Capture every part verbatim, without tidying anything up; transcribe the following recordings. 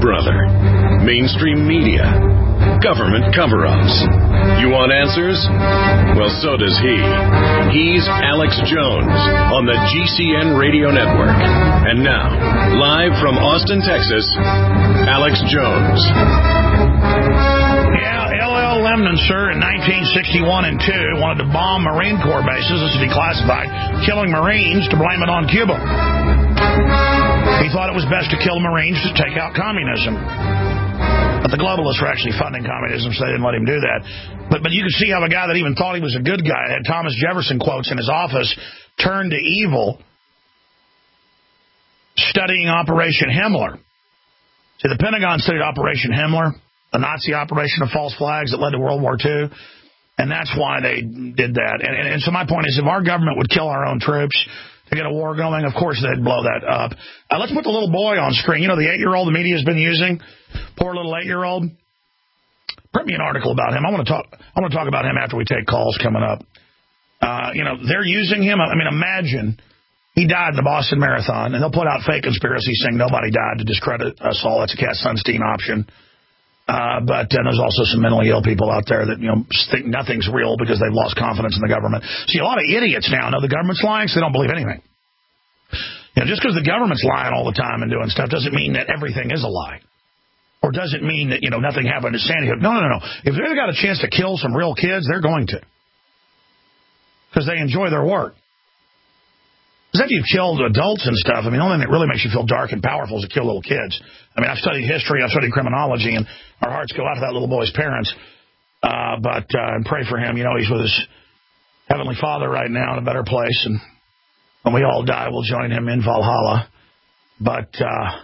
brother. Mainstream media. Government cover-ups. You want answers? Well, so does he. He's Alex Jones on the G C N Radio Network. And now, live from Austin, Texas, Alex Jones. Yeah, L L Lemnitzer in nineteen sixty-one and two wanted to bomb Marine Corps bases. This is declassified. Killing Marines to blame it on Cuba. He thought it was best to kill Marines to take out communism. But the globalists were actually funding communism, so they didn't let him do that. But but you can see how a guy that even thought he was a good guy, had Thomas Jefferson quotes in his office, turned to evil studying Operation Himmler. See, the Pentagon studied Operation Himmler, a Nazi operation of false flags that led to World War Two, and that's why they did that. And, and, and so my point is, if our government would kill our own troops to get a war going, of course they'd blow that up. Uh, let's put the little boy on screen. You know, the eight-year-old the media's been using? Poor little eight-year-old. Print me an article about him. I want to talk I want to talk about him after we take calls coming up. Uh, you know, they're using him. I mean, imagine he died in the Boston Marathon, and they'll put out fake conspiracies saying nobody died to discredit us all. That's a Cass Sunstein option. Uh, but uh, there's also some mentally ill people out there that, you know, think nothing's real because they've lost confidence in the government. See, a lot of idiots now know the government's lying, so they don't believe anything. You know, just because the government's lying all the time and doing stuff doesn't mean that everything is a lie. Or doesn't mean that, you know, nothing happened at Sandy Hook. No, no, no, no. If they've got a chance to kill some real kids, they're going to. Because they enjoy their work. Because after you've killed adults and stuff, I mean, the only thing that really makes you feel dark and powerful is to kill little kids. I mean, I've studied history, I've studied criminology, and our hearts go out to that little boy's parents. Uh, but uh, and pray for him. You know, he's with his Heavenly Father right now in a better place. And when we all die, we'll join him in Valhalla. But uh,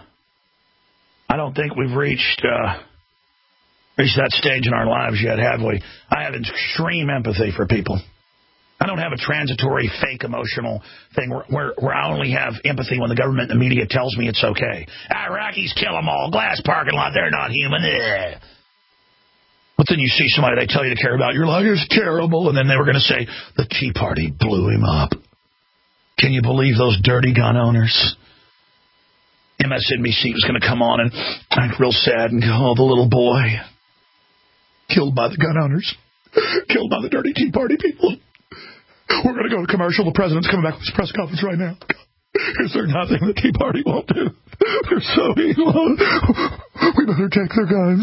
I don't think we've reached uh, reached that stage in our lives yet, have we? I have extreme empathy for people. I don't have a transitory, fake, emotional thing where, where, where I only have empathy when the government and the media tells me it's okay. Iraqis, kill them all. Glass parking lot, they're not human. Ugh. But then you see somebody they tell you to care about. You're like, it's terrible. And then they were going to say, the Tea Party blew him up. Can you believe those dirty gun owners? M S N B C was going to come on and act real sad and go, oh, the little boy. Killed by the gun owners. Killed by the dirty Tea Party people. We're going to go to commercial. The president's coming back with his press conference right now. Is there nothing the Tea Party won't do? They're so evil. We better take their guns.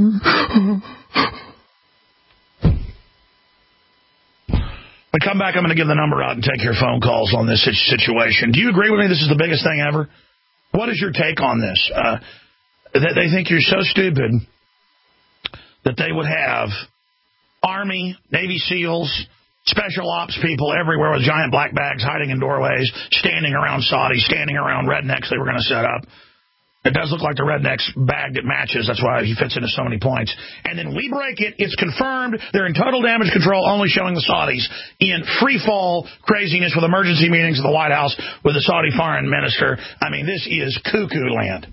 When we come back, I'm going to give the number out and take your phone calls on this situation. Do you agree with me this is the biggest thing ever? What is your take on this? Uh, they, they think you're so stupid that they would have Army, Navy SEALs, special ops people everywhere with giant black bags hiding in doorways, standing around Saudi, standing around rednecks they were going to set up. It does look like the redneck's bag that matches. That's why he fits into so many points. And then we break it. It's confirmed. They're in total damage control, only showing the Saudis in free-fall craziness with emergency meetings at the White House with the Saudi foreign minister. I mean, this is cuckoo land.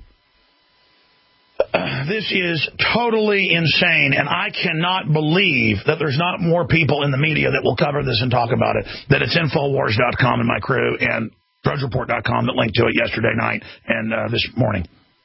Uh, this is totally insane, and I cannot believe that there's not more people in the media that will cover this and talk about it, that it's Infowars dot com and my crew and Drudge Report dot com that linked to it yesterday night and uh, this morning.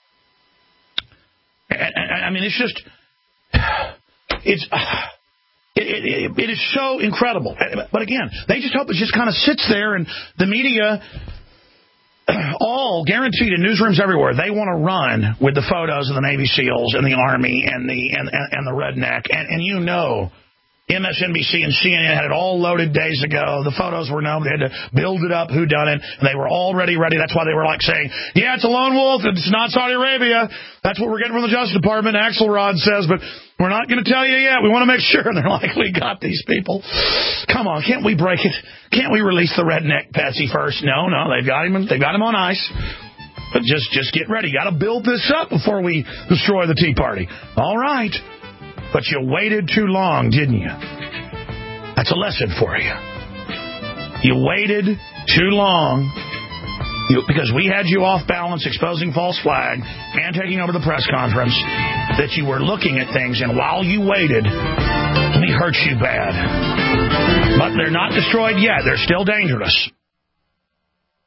And, and, I mean, it's just, it's, uh, it, it, it is so incredible. But again, they just hope it just kind of sits there, and the media, all guaranteed in newsrooms everywhere, they want to run with the photos of the Navy SEALs and the Army and the and, and, and the redneck. And, and you know, M S N B C and C N N had it all loaded days ago. The photos were known. They had to build it up, who done it. And they were already ready. That's why they were like saying, yeah, it's a lone wolf. It's not Saudi Arabia. That's what we're getting from the Justice Department. Axelrod says, but we're not going to tell you yet. We want to make sure. And they're like, we got these people. Come on, can't we break it? Can't we release the redneck Patsy first? No, no, they've got him. They've got him on ice. But just, just get ready. You got to build this up before we destroy the Tea Party. All right. But you waited too long, didn't you? That's a lesson for you. You waited too long you, because we had you off balance, exposing false flag and taking over the press conference, that you were looking at things, and while you waited, we hurt you bad. But they're not destroyed yet. They're still dangerous.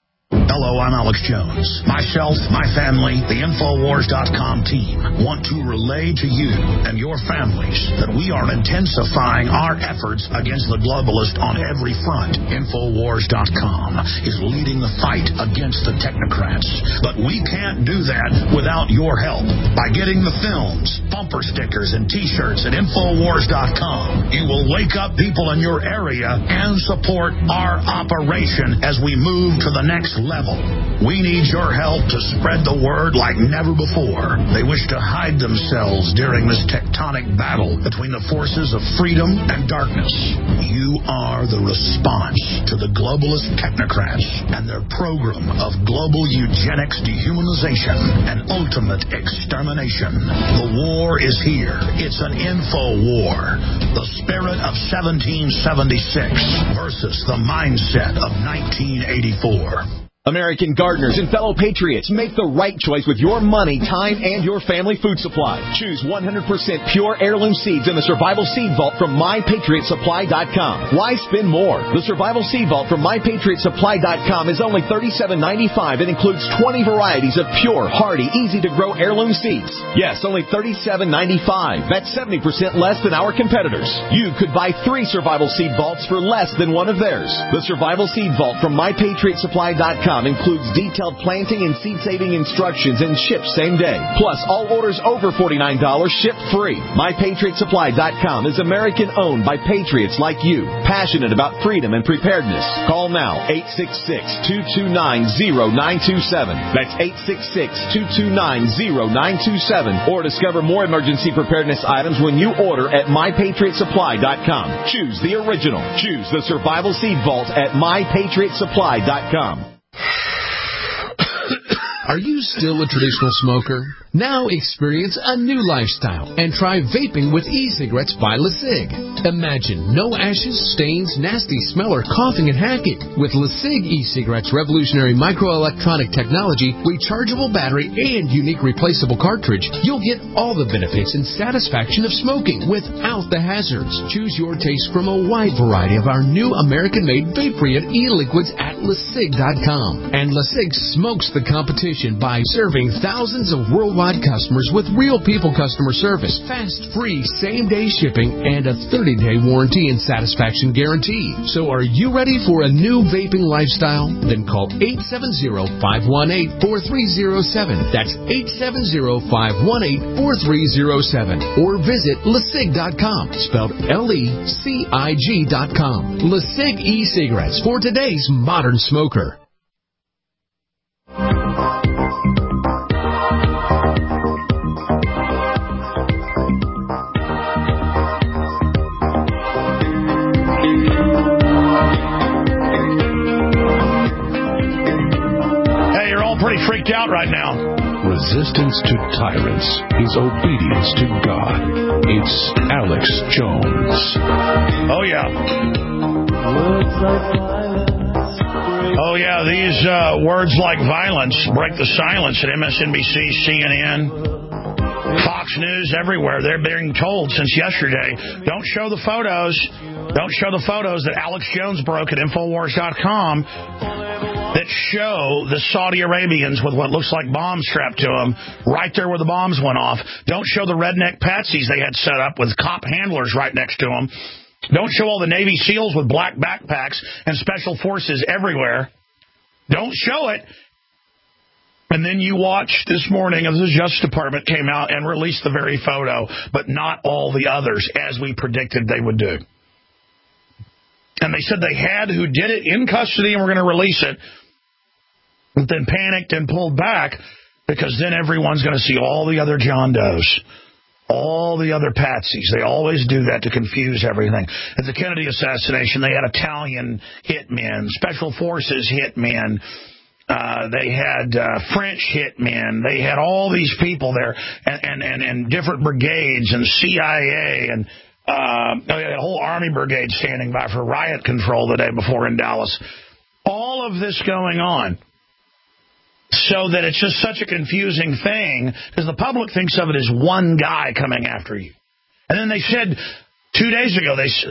Hello, I'm Alex Jones. Myself, my family, the Infowars dot com team want to relay to you and your families that we are intensifying our efforts against the globalist on every front. Infowars dot com is leading the fight against the technocrats, but we can't do that without your help. By getting the films, bumper stickers, and T-shirts at Infowars dot com, you will wake up people in your area and support our operation as we move to the next level. We need your help to spread the word like never before. They wish to hide themselves during this tectonic battle between the forces of freedom and darkness. You are the response to the globalist technocrats and their program of global eugenics, dehumanization, and ultimate extermination. The war is here. It's an info war. The spirit of seventeen seventy-six versus the mindset of nineteen eighty-four. American gardeners and fellow patriots, make the right choice with your money, time, and your family food supply. Choose one hundred percent pure heirloom seeds in the Survival Seed Vault from my patriot supply dot com. Why spend more? The Survival Seed Vault from my patriot supply dot com is only thirty-seven ninety-five and includes twenty varieties of pure, hardy, easy-to-grow heirloom seeds. Yes, only thirty-seven ninety-five. That's seventy percent less than our competitors. You could buy three Survival Seed Vaults for less than one of theirs. The Survival Seed Vault from my patriot supply dot com includes detailed planting and seed-saving instructions and ships same day. Plus, all orders over forty-nine dollars ship free. my patriot supply dot com is American-owned by patriots like you, passionate about freedom and preparedness. Call now, eight six six, two two nine, zero nine two seven. That's eight six six, two two nine, zero nine two seven. Or discover more emergency preparedness items when you order at my patriot supply dot com. Choose the original. Choose the Survival Seed Vault at my patriot supply dot com. Are you still a traditional smoker? Now experience a new lifestyle and try vaping with e-cigarettes by LeSig. Imagine no ashes, stains, nasty smell, or coughing and hacking. With LeSig e-cigarettes' revolutionary microelectronic technology, rechargeable battery, and unique replaceable cartridge, you'll get all the benefits and satisfaction of smoking without the hazards. Choose your taste from a wide variety of our new American-made vape-free e-liquids at LeSig dot com. And LeSig smokes the competition by serving thousands of worldwide customers with real people customer service, fast, free, same-day shipping, and a thirty-day warranty and satisfaction guarantee. So are you ready for a new vaping lifestyle? Then call eight seven zero, five one eight, four three zero seven. That's eight seven zero, five one eight, four three zero seven. Or visit LeSig dot com, spelled L E C I G dot com. LeSig e-cigarettes for today's modern smoker. Pretty freaked out right now. Resistance to tyrants is obedience to God. It's Alex Jones. Oh, yeah. Oh, yeah, these uh, words like violence break the silence at M S N B C, C N N, Fox News, everywhere. They're being told since yesterday, don't show the photos. Don't show the photos that Alex Jones broke at Infowars dot com that show the Saudi Arabians with what looks like bombs strapped to them right there where the bombs went off. Don't show the redneck patsies they had set up with cop handlers right next to them. Don't show all the Navy SEALs with black backpacks and special forces everywhere. Don't show it. And then you watch this morning as the Justice Department came out and released the very photo, but not all the others, as we predicted they would do. And they said they had who did it in custody and were going to release it, but then panicked and pulled back because then everyone's going to see all the other John Does, all the other patsies. They always do that to confuse everything. At the Kennedy assassination, they had Italian hitmen, special forces hitmen. Uh, they had uh, French hitmen. They had all these people there and, and, and, and different brigades and C I A and Uh, a whole Army brigade standing by for riot control the day before in Dallas. All of this going on so that it's just such a confusing thing because the public thinks of it as one guy coming after you. And then they said two days ago, they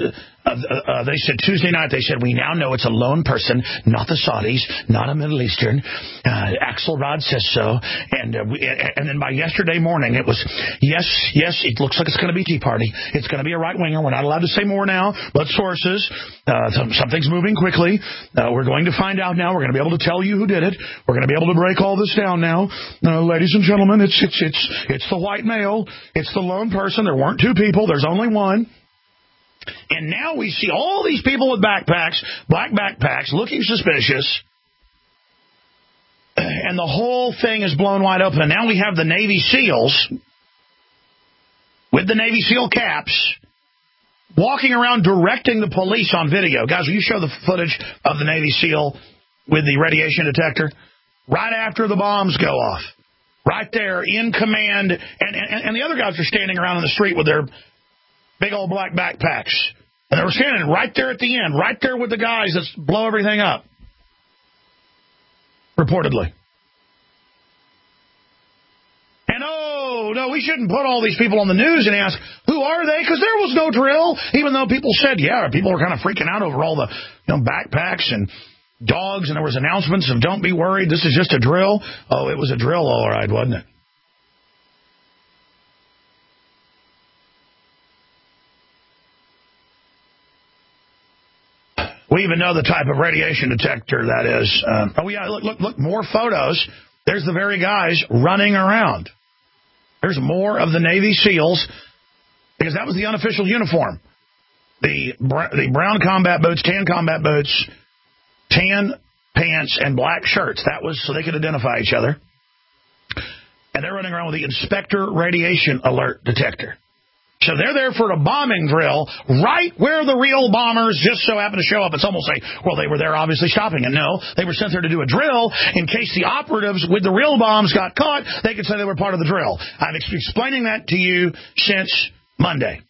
Uh, uh, they said Tuesday night, they said, we now know it's a lone person, not the Saudis, not a Middle Eastern. Uh, Axelrod says so. And uh, we, and then by yesterday morning, it was, yes, yes, it looks like it's going to be Tea Party. It's going to be a right-winger. We're not allowed to say more now, but sources. Uh, something's moving quickly. Uh, we're going to find out now. We're going to be able to tell you who did it. We're going to be able to break all this down now. Uh, ladies and gentlemen, it's, it's, it's, it's the white male. It's the lone person. There weren't two people. There's only one. And now we see all these people with backpacks, black backpacks, looking suspicious. And the whole thing is blown wide open. And now we have the Navy SEALs with the Navy SEAL caps walking around directing the police on video. Guys, will you show the footage of the Navy SEAL with the radiation detector? Right after the bombs go off. Right there in command. And, and, and the other guys are standing around in the street with their big old black backpacks. And they were standing right there at the end, right there with the guys that blow everything up. Reportedly. And oh, no, we shouldn't put all these people on the news and ask, who are they? Because there was no drill. Even though people said, yeah, people were kind of freaking out over all the you know, backpacks and dogs, and there was announcements of don't be worried, this is just a drill. Oh, it was a drill, all right, wasn't it? We even know the type of radiation detector that is. Uh, oh, yeah, look, look, look, more photos. There's the very guys running around. There's more of the Navy SEALs, because that was the unofficial uniform. The, the brown combat boots, tan combat boots, tan pants, and black shirts. That was so they could identify each other. And they're running around with the Inspector Radiation Alert Detector. So they're there for a bombing drill right where the real bombers just so happen to show up. It's almost like, well, they were there obviously stopping it. No, they were sent there to do a drill in case the operatives with the real bombs got caught. They could say they were part of the drill. I've been explaining that to you since Monday.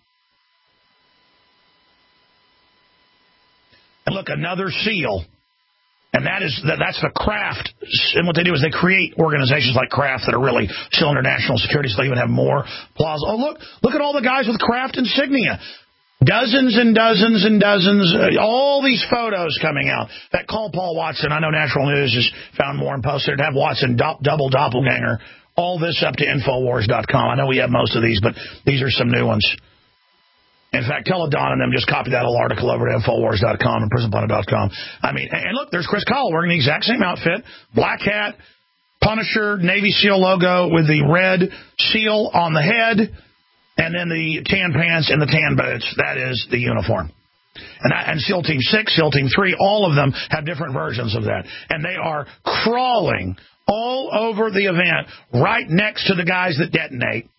And look, another SEAL. And that is that, that's the Kraft. And what they do is they create organizations like Kraft that are really still under national security, so they even have more applause. Oh, look, look at all the guys with Kraft insignia. Dozens and dozens and dozens, uh, all these photos coming out. That call Paul Watson. I know Natural News has found more and posted to have Watson do- double doppelganger. All this up to Infowars dot com. I know we have most of these, but these are some new ones. In fact, tell Don and them just copy that whole article over to Infowars dot com and Prison Planet dot com. I mean, and look, there's Chris Kyle wearing the exact same outfit, black hat, Punisher, Navy SEAL logo with the red seal on the head, and then the tan pants and the tan boots. That is the uniform. And, I, and SEAL Team six, SEAL Team three, all of them have different versions of that. And they are crawling all over the event right next to the guys that detonate.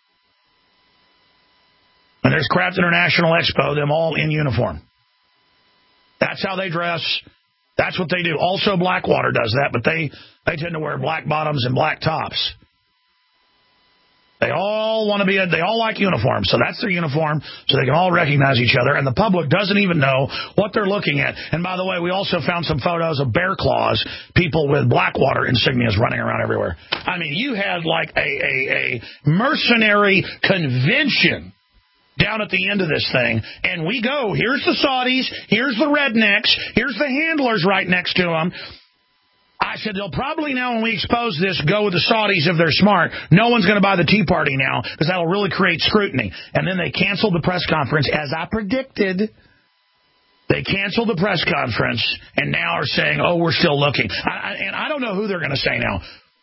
And there's Kraft International Expo, them all in uniform. That's how they dress. That's what they do. Also, Blackwater does that, but they, they tend to wear black bottoms and black tops. They all want to be, a, they all like uniforms, so that's their uniform, so they can all recognize each other, and the public doesn't even know what they're looking at. And by the way, we also found some photos of Bear Claws, people with Blackwater insignias running around everywhere. I mean, you had like a, a, a mercenary convention down at the end of this thing, and we go, here's the Saudis, here's the rednecks, here's the handlers right next to them. I said, they'll probably now, when we expose this, go with the Saudis if they're smart. No one's going to buy the Tea Party now, because that'll really create scrutiny. And then they canceled the press conference, as I predicted. They canceled the press conference, and now are saying, oh, we're still looking. I, and I don't know who they're going to say now.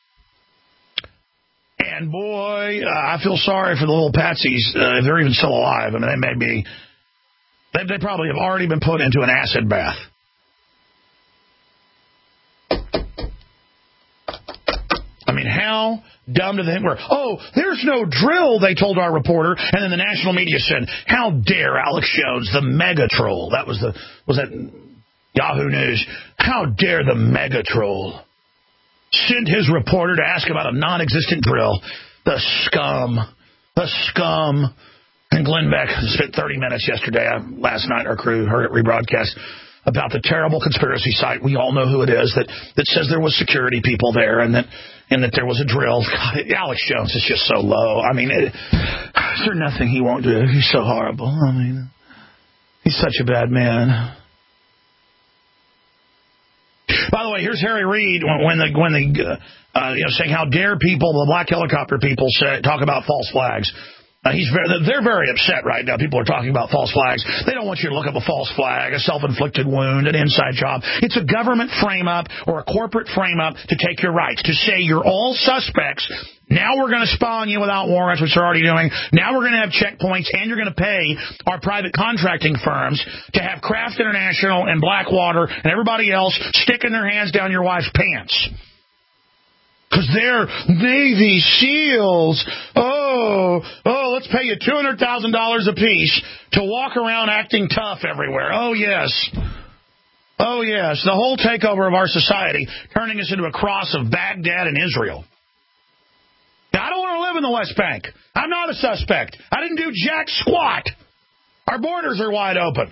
And boy, uh, I feel sorry for the little patsies, uh, if they're even still alive. I mean, they may be, they, they probably have already been put into an acid bath. I mean, how dumb do they think we're? Oh, there's no drill, they told our reporter. And then the national media said, how dare Alex Jones, the mega troll. That was the, was that Yahoo News. How dare the mega troll send his reporter to ask about a non-existent drill. The scum. The scum. And Glenn Beck spent thirty minutes yesterday, uh, last night, our crew heard it rebroadcast, about the terrible conspiracy site. We all know who it is that, that says there was security people there and that and that there was a drill. God, Alex Jones is just so low. I mean, it, is there nothing he won't do? He's so horrible. I mean, He's such a bad man. By the way, here's Harry Reid when the when the uh, you know saying how dare people, the black helicopter people, say, talk about false flags. Uh, he's very, they're very upset right now. People are talking about false flags. They don't want you to look up a false flag, a self-inflicted wound, an inside job. It's a government frame-up or a corporate frame-up to take your rights, to say you're all suspects. Now we're going to spy on you without warrants, which they're already doing. Now we're going to have checkpoints, and you're going to pay our private contracting firms to have Kraft International and Blackwater and everybody else sticking their hands down your wife's pants. Because they're Navy SEALs. Oh, oh, let's pay you two hundred thousand dollars apiece to walk around acting tough everywhere. Oh, yes. Oh, yes. The whole takeover of our society, turning us into a cross of Baghdad and Israel. Now, I don't want to live in the West Bank. I'm not a suspect. I didn't do jack squat. Our borders are wide open.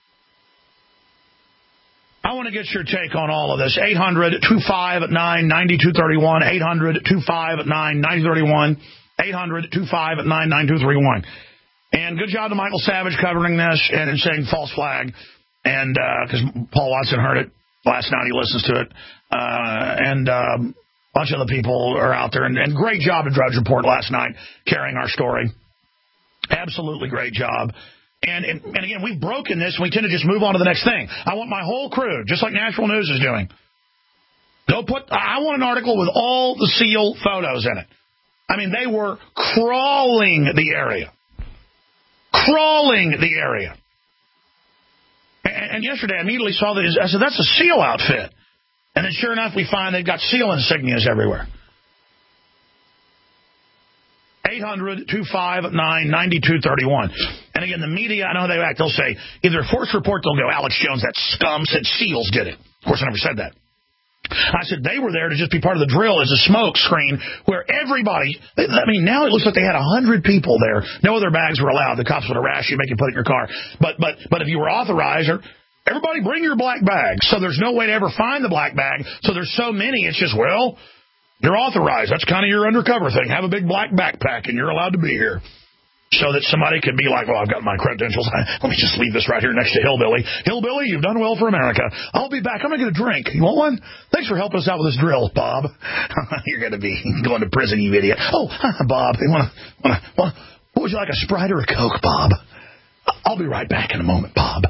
I want to get your take on all of this. eight hundred, two five nine, nine two three one. eight hundred, two five nine, nine two three one. eight hundred, two five nine, nine two three one. And good job to Michael Savage covering this and saying false flag. And because uh, Paul Watson heard it last night, he listens to it. Uh, and um, a bunch of other people are out there. And, and great job to Drudge Report last night carrying our story. Absolutely great job. And, and and again, we've broken this, and we tend to just move on to the next thing. I want my whole crew, just like National News is doing. Go put. I want an article with all the SEAL photos in it. I mean, they were crawling the area. Crawling the area. And, and yesterday, I immediately saw that. I said, that's a SEAL outfit. And then sure enough, we find they've got SEAL insignias everywhere. eight hundred, two five nine, nine two three one. And again, the media, I know how they act. They'll say, either force report, they'll go, Alex Jones, that scum, said SEALs did it. Of course, I never said that. I said they were there to just be part of the drill as a smoke screen where everybody, I mean, now it looks like they had one hundred people there. No other bags were allowed. The cops would harass you, make you put it in your car. But but but if you were authorized, everybody bring your black bag. So there's no way to ever find the black bag. So there's so many, it's just, well, you're authorized. That's kind of your undercover thing. Have a big black backpack, and you're allowed to be here. So that somebody could be like, well, I've got my credentials. Let me just leave this right here next to Hillbilly. Hillbilly, you've done well for America. I'll be back. I'm going to get a drink. You want one? Thanks for helping us out with this drill, Bob. You're going to be going to prison, you idiot. Oh, Bob, you want to, want to, what would you like, a Sprite or a Coke, Bob? I'll be right back in a moment, Bob.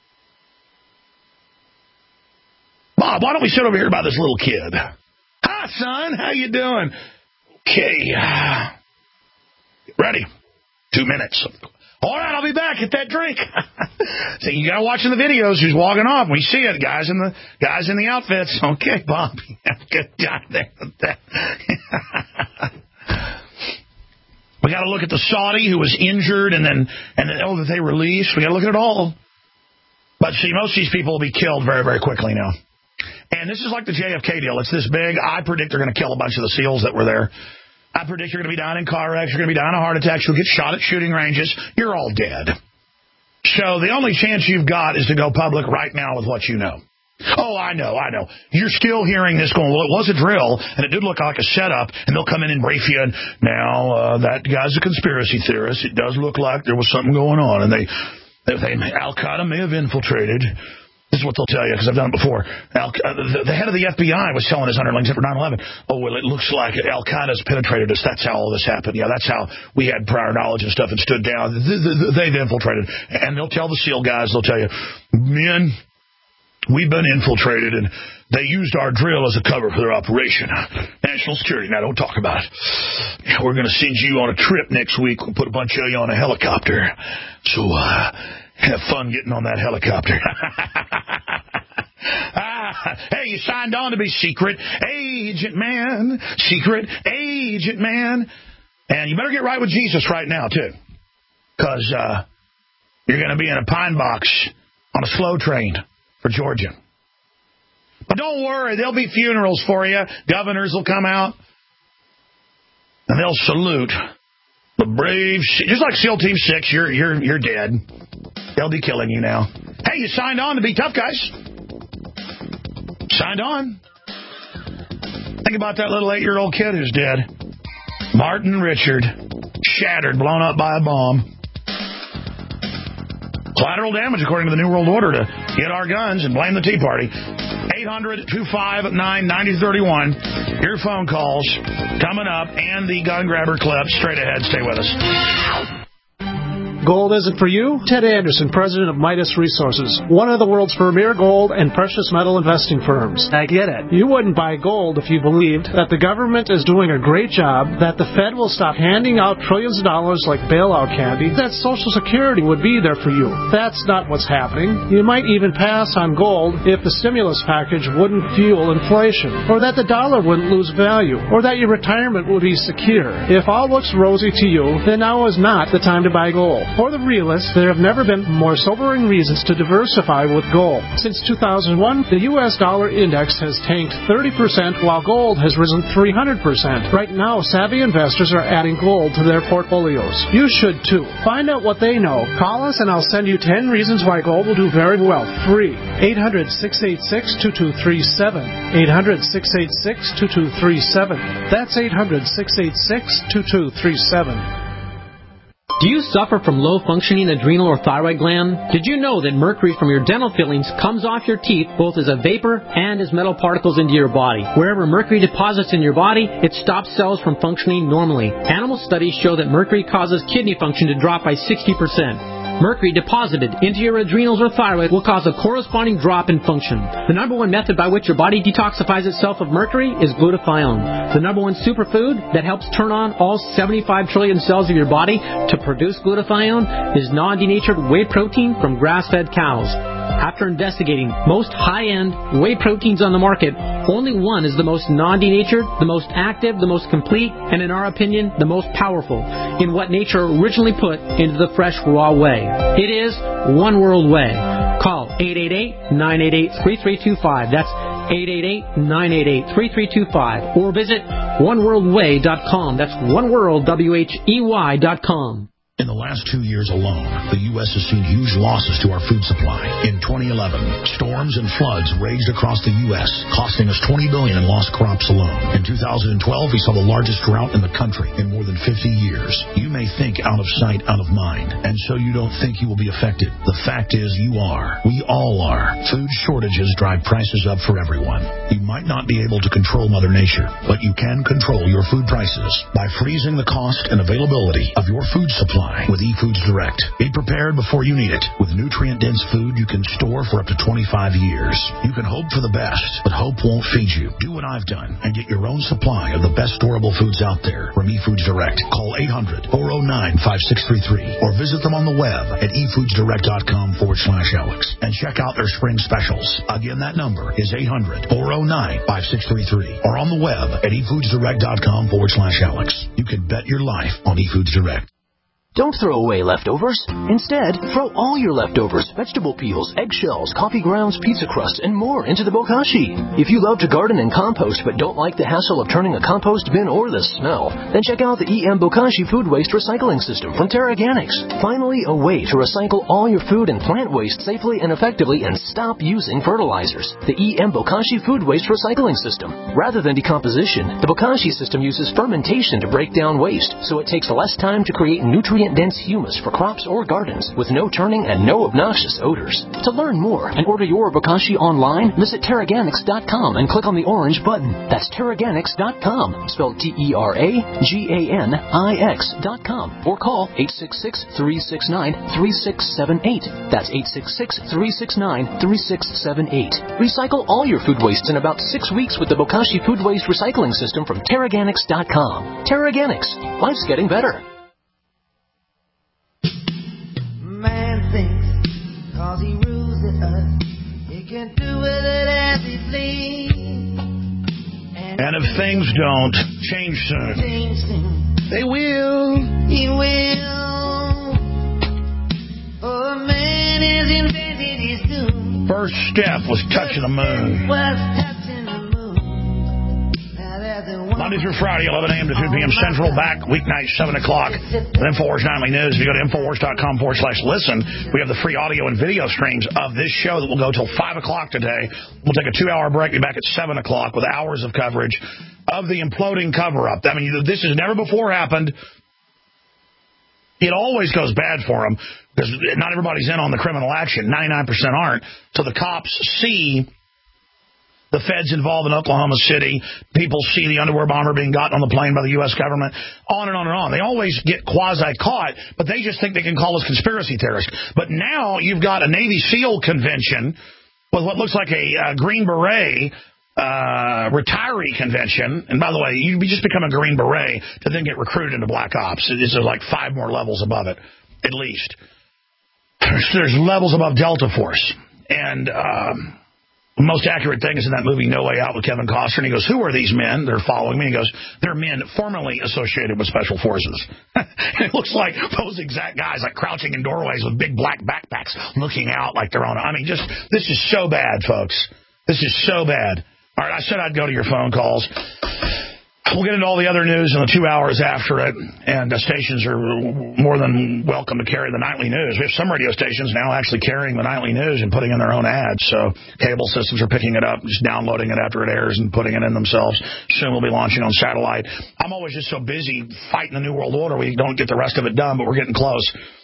Bob, why don't we sit over here by this little kid? Hi, son. How you doing? Okay. Get ready. Two minutes. All right, I'll be back. Get that drink. So you got to watch in the videos who's walking off. We see it. Guys in the guys in the outfits. Okay, Bob. Good job there. We got to look at the Saudi who was injured and then and then oh that they released. We got to look at it all. But see, most of these people will be killed very, very quickly now. And this is like the J F K deal. It's this big. I predict they're going to kill a bunch of the SEALs that were there. I predict you're going to be dying in car wrecks. You're going to be dying of heart attacks. You'll get shot at shooting ranges. You're all dead. So the only chance you've got is to go public right now with what you know. Oh, I know, I know. You're still hearing this going, well, it was a drill, and it did look like a setup, and they'll come in and brief you. And now, uh, that guy's a conspiracy theorist. It does look like there was something going on, and they, they, they Al-Qaeda may have infiltrated. This is what they'll tell you, because I've done it before. Al- the, the head of the F B I was telling his underlings after nine eleven, oh, well, it looks like Al-Qaeda's penetrated us. That's how all this happened. Yeah, that's how we had prior knowledge and stuff and stood down. They've infiltrated. And they'll tell the SEAL guys, they'll tell you, men, we've been infiltrated, and they used our drill as a cover for their operation. National security. Now, don't talk about it. We're going to send you on a trip next week. We'll put a bunch of you on a helicopter. So, uh... have fun getting on that helicopter. ah, hey, you signed on to be secret agent man, secret agent man. And you better get right with Jesus right now, too. Because uh, you're going to be in a pine box on a slow train for Georgia. But don't worry, there'll be funerals for you. Governors will come out. And they'll salute the brave, just like SEAL Team six, you're you're you're dead. They'll be killing you now. Hey, you signed on to be tough guys. Signed on. Think about that little eight-year-old kid who's dead. Martin Richard, shattered, blown up by a bomb. Collateral damage, according to the New World Order, to get our guns and blame the Tea Party. eight hundred, two five nine, nine oh three one. Your phone calls coming up, and the gun grabber clip straight ahead. Stay with us. Gold isn't for you? Ted Anderson, president of Midas Resources, one of the world's premier gold and precious metal investing firms. I get it. You wouldn't buy gold if you believed that the government is doing a great job, that the Fed will stop handing out trillions of dollars like bailout candy, that Social Security would be there for you. That's not what's happening. You might even pass on gold if the stimulus package wouldn't fuel inflation, or that the dollar wouldn't lose value, or that your retirement would be secure. If all looks rosy to you, then now is not the time to buy gold. For the realists, there have never been more sobering reasons to diversify with gold. Since two thousand one, the U S dollar index has tanked thirty percent while gold has risen three hundred percent. Right now, savvy investors are adding gold to their portfolios. You should too. Find out what they know. Call us and I'll send you ten reasons why gold will do very well. Free. eight hundred, six eight six, two two three seven. eight hundred, six eight six, two two three seven. That's eight hundred, six eight six, two two three seven. Do you suffer from low-functioning adrenal or thyroid gland? Did you know that mercury from your dental fillings comes off your teeth both as a vapor and as metal particles into your body? Wherever mercury deposits in your body, it stops cells from functioning normally. Animal studies show that mercury causes kidney function to drop by sixty percent. Mercury deposited into your adrenals or thyroid will cause a corresponding drop in function. The number one method by which your body detoxifies itself of mercury is glutathione. The number one superfood that helps turn on all seventy-five trillion cells of your body to produce glutathione is non-denatured whey protein from grass-fed cows. After investigating most high-end whey proteins on the market, only one is the most non-denatured, the most active, the most complete, and in our opinion, the most powerful in what nature originally put into the fresh, raw whey. It is One World Whey. Call eight eight eight, nine eight eight, three three two five. That's eight eight eight, nine eight eight, three three two five. Or visit one world way dot com. That's oneworld, W H E Y dot com. In the last two years alone, the U S has seen huge losses to our food supply. In twenty eleven, storms and floods raged across the U S, costing us twenty billion dollars in lost crops alone. In two thousand twelve, we saw the largest drought in the country in more than fifty years. You may think out of sight, out of mind, and so you don't think you will be affected. The fact is you are. We all are. Food shortages drive prices up for everyone. You might not be able to control Mother Nature, but you can control your food prices by freezing the cost and availability of your food supply with eFoods Direct. Be prepared before you need it. With nutrient-dense food you can store for up to twenty-five years. You can hope for the best, but hope won't feed you. Do what I've done and get your own supply of the best storable foods out there from eFoods Direct. Call eight hundred, four oh nine, five six three three or visit them on the web at efoodsdirect.com forward slash Alex and check out their spring specials. Again, that number is eight hundred, four oh nine, five six three three or on the web at efoodsdirect.com forward slash Alex. You can bet your life on eFoods Direct. Don't throw away leftovers. Instead, throw all your leftovers, vegetable peels, eggshells, coffee grounds, pizza crust, and more into the bokashi. If you love to garden and compost but don't like the hassle of turning a compost bin or the smell, then check out the E M Bokashi Food Waste Recycling System from Terraganics. Finally, a way to recycle all your food and plant waste safely and effectively and stop using fertilizers. The E M Bokashi Food Waste Recycling System. Rather than decomposition, the Bokashi system uses fermentation to break down waste, so it takes less time to create nutrient dense humus for crops or gardens with no turning and no obnoxious odors. To learn more and order your bokashi online, visit Terraganics dot com and click on the orange button. That's Terraganics dot com, spelled T E R A G A N I X dot com, or call eight six six, three six nine, three six seven eight. That's eight six six, three six nine, three six seven eight. Recycle all your food wastes in about six weeks with the Bokashi Food Waste Recycling System from Terraganics dot com. Terraganics. Life's getting better. Man thinks, cause he rules at us, he can do with it as he please. And, and if things don't change soon, change soon, they will. He will. For a man has invented his doom. First step was touching the moon. Was touching the moon. Now there's a Monday through Friday, eleven a.m. to two p.m. Central, back weeknight, seven o'clock. With InfoWars Nightly News. If you go to InfoWars.com forward slash listen, we have the free audio and video streams of this show that will go till five o'clock today. We'll take a two-hour break, be back at seven o'clock with hours of coverage of the imploding cover-up. I mean, this has never before happened. It always goes bad for them. because not everybody's in on the criminal action. ninety-nine percent aren't. So the cops see the feds involved in Oklahoma City. People see the underwear bomber being gotten on the plane by the U S government. On and on and on. They always get quasi-caught, but they just think they can call us conspiracy theorists. But now you've got a Navy SEAL convention with what looks like a uh, Green Beret uh, retiree convention. And by the way, you just become a Green Beret to then get recruited into Black Ops. It's like five more levels above it, at least. There's, there's levels above Delta Force. And Um, the most accurate thing is in that movie No Way Out with Kevin Costner. And he goes, who are these men? They're following me. He goes, they're men formerly associated with Special Forces. It looks like those exact guys, like crouching in doorways with big black backpacks, looking out like they're on. I mean, just this is so bad, folks. This is so bad. All right, I said I'd go to your phone calls. We'll get into all the other news in the two hours after it, and the stations are more than welcome to carry the nightly news. We have some radio stations now actually carrying the nightly news and putting in their own ads, so cable systems are picking it up, just downloading it after it airs and putting it in themselves. Soon we'll be launching on satellite. I'm always just so busy fighting the New World Order, we don't get the rest of it done, but we're getting close.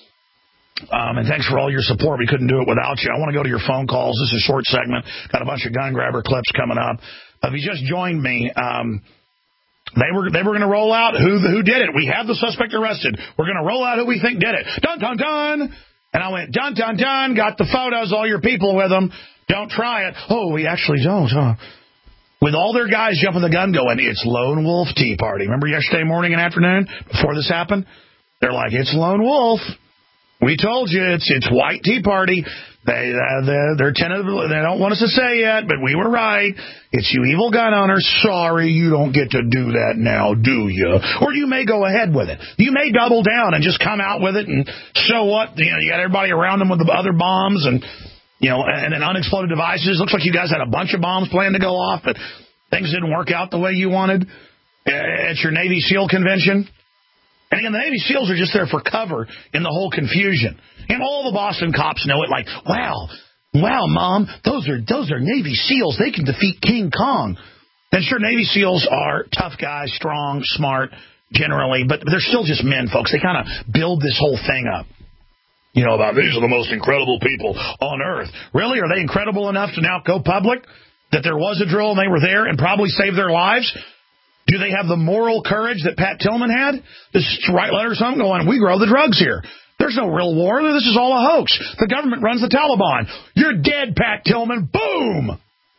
Um, and thanks for all your support. We couldn't do it without you. I want to go to your phone calls. This is a short segment. Got a bunch of gun grabber clips coming up. If you just joined me, um, They were they were going to roll out who who did it. We have the suspect arrested. We're going to roll out who we think did it. Dun, dun, dun. And I went, dun, dun, dun. Got the photos, all your people with them. Don't try it. Oh, we actually don't, huh? With all their guys jumping the gun going, it's Lone Wolf Tea Party. Remember yesterday morning and afternoon before this happened? They're like, it's Lone Wolf. We told you it's it's White Tea Party. They, uh, they're, they're tentative. They don't want us to say yet, but we were right. It's you evil gun owners. Sorry, you don't get to do that now, do you? Or you may go ahead with it. You may double down and just come out with it, and so what? You know, you got everybody around them with the other bombs and, you know, and, and unexploded devices. Looks like you guys had a bunch of bombs planned to go off, but things didn't work out the way you wanted at your Navy SEAL convention. And again, the Navy SEALs are just there for cover in the whole confusion. And all the Boston cops know it, like, wow, wow, Mom, those are those are Navy SEALs. They can defeat King Kong. And sure, Navy SEALs are tough guys, strong, smart, generally, but they're still just men, folks. They kind of build this whole thing up. You know, about these are the most incredible people on Earth. Really? Are they incredible enough to now go public that there was a drill and they were there and probably saved their lives? Do they have the moral courage that Pat Tillman had? Just write letters home going, we grow the drugs here. There's no real war. This is all a hoax. The government runs the Taliban. You're dead, Pat Tillman. Boom!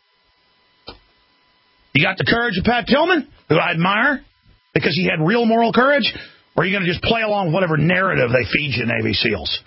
You got the courage of Pat Tillman, who I admire, because he had real moral courage? Or are you going to just play along with whatever narrative they feed you, Navy SEALs?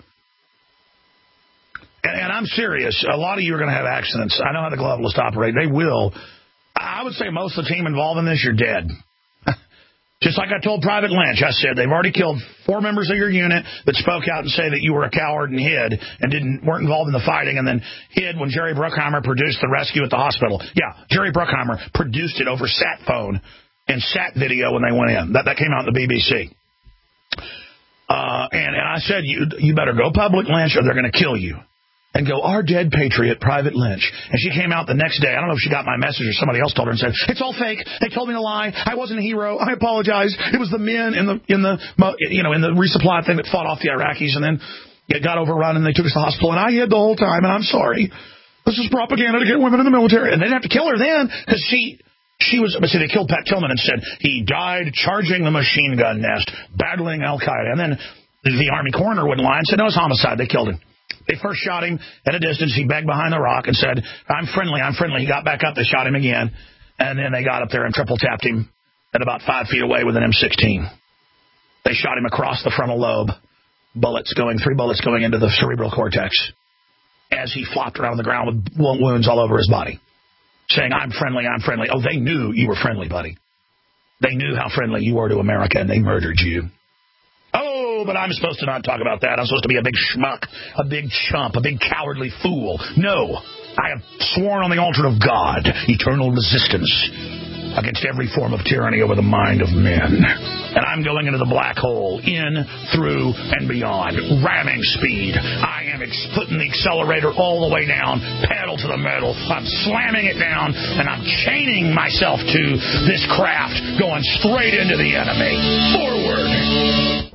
And, and I'm serious. A lot of you are going to have accidents. I know how the globalists operate. They will. I would say most of the team involved in this, you're dead. Just like I told Private Lynch, I said they've already killed four members of your unit that spoke out and say that you were a coward and hid and didn't weren't involved in the fighting and then hid when Jerry Bruckheimer produced the rescue at the hospital. Yeah, Jerry Bruckheimer produced it over sat phone and sat video when they went in. That that came out in the B B C. Uh, and, and I said, you you better go public, Lynch, or they're going to kill you. And go, our dead patriot, Private Lynch. And she came out the next day. I don't know if she got my message or somebody else told her and said, it's all fake. They told me to lie. I wasn't a hero. I apologize. It was the men in the, in the, you know, in the resupply thing that fought off the Iraqis and then it got overrun and they took us to the hospital. And I hid the whole time and I'm sorry. This is propaganda to get women in the military. And they didn't have to kill her then because she, she was, but see, they killed Pat Tillman and said he died charging the machine gun nest, battling Al-Qaeda. And then the Army coroner wouldn't lie and said, no, it's homicide. They killed him. They first shot him at a distance. He begged behind the rock and said, I'm friendly, I'm friendly. He got back up. They shot him again. And then they got up there and triple tapped him at about five feet away with an M sixteen. They shot him across the frontal lobe. Bullets going, three bullets going into the cerebral cortex as he flopped around on the ground with wounds all over his body, saying, I'm friendly, I'm friendly. Oh, they knew you were friendly, buddy. They knew how friendly you were to America, and they murdered you. Oh, but I'm supposed to not talk about that. I'm supposed to be a big schmuck, a big chump, a big cowardly fool. No, I have sworn on the altar of God, eternal resistance against every form of tyranny over the mind of men. And I'm going into the black hole, in, through, and beyond, ramming speed. I am ex- putting the accelerator all the way down, pedal to the metal. I'm slamming it down, and I'm chaining myself to this craft, going straight into the enemy. Forward!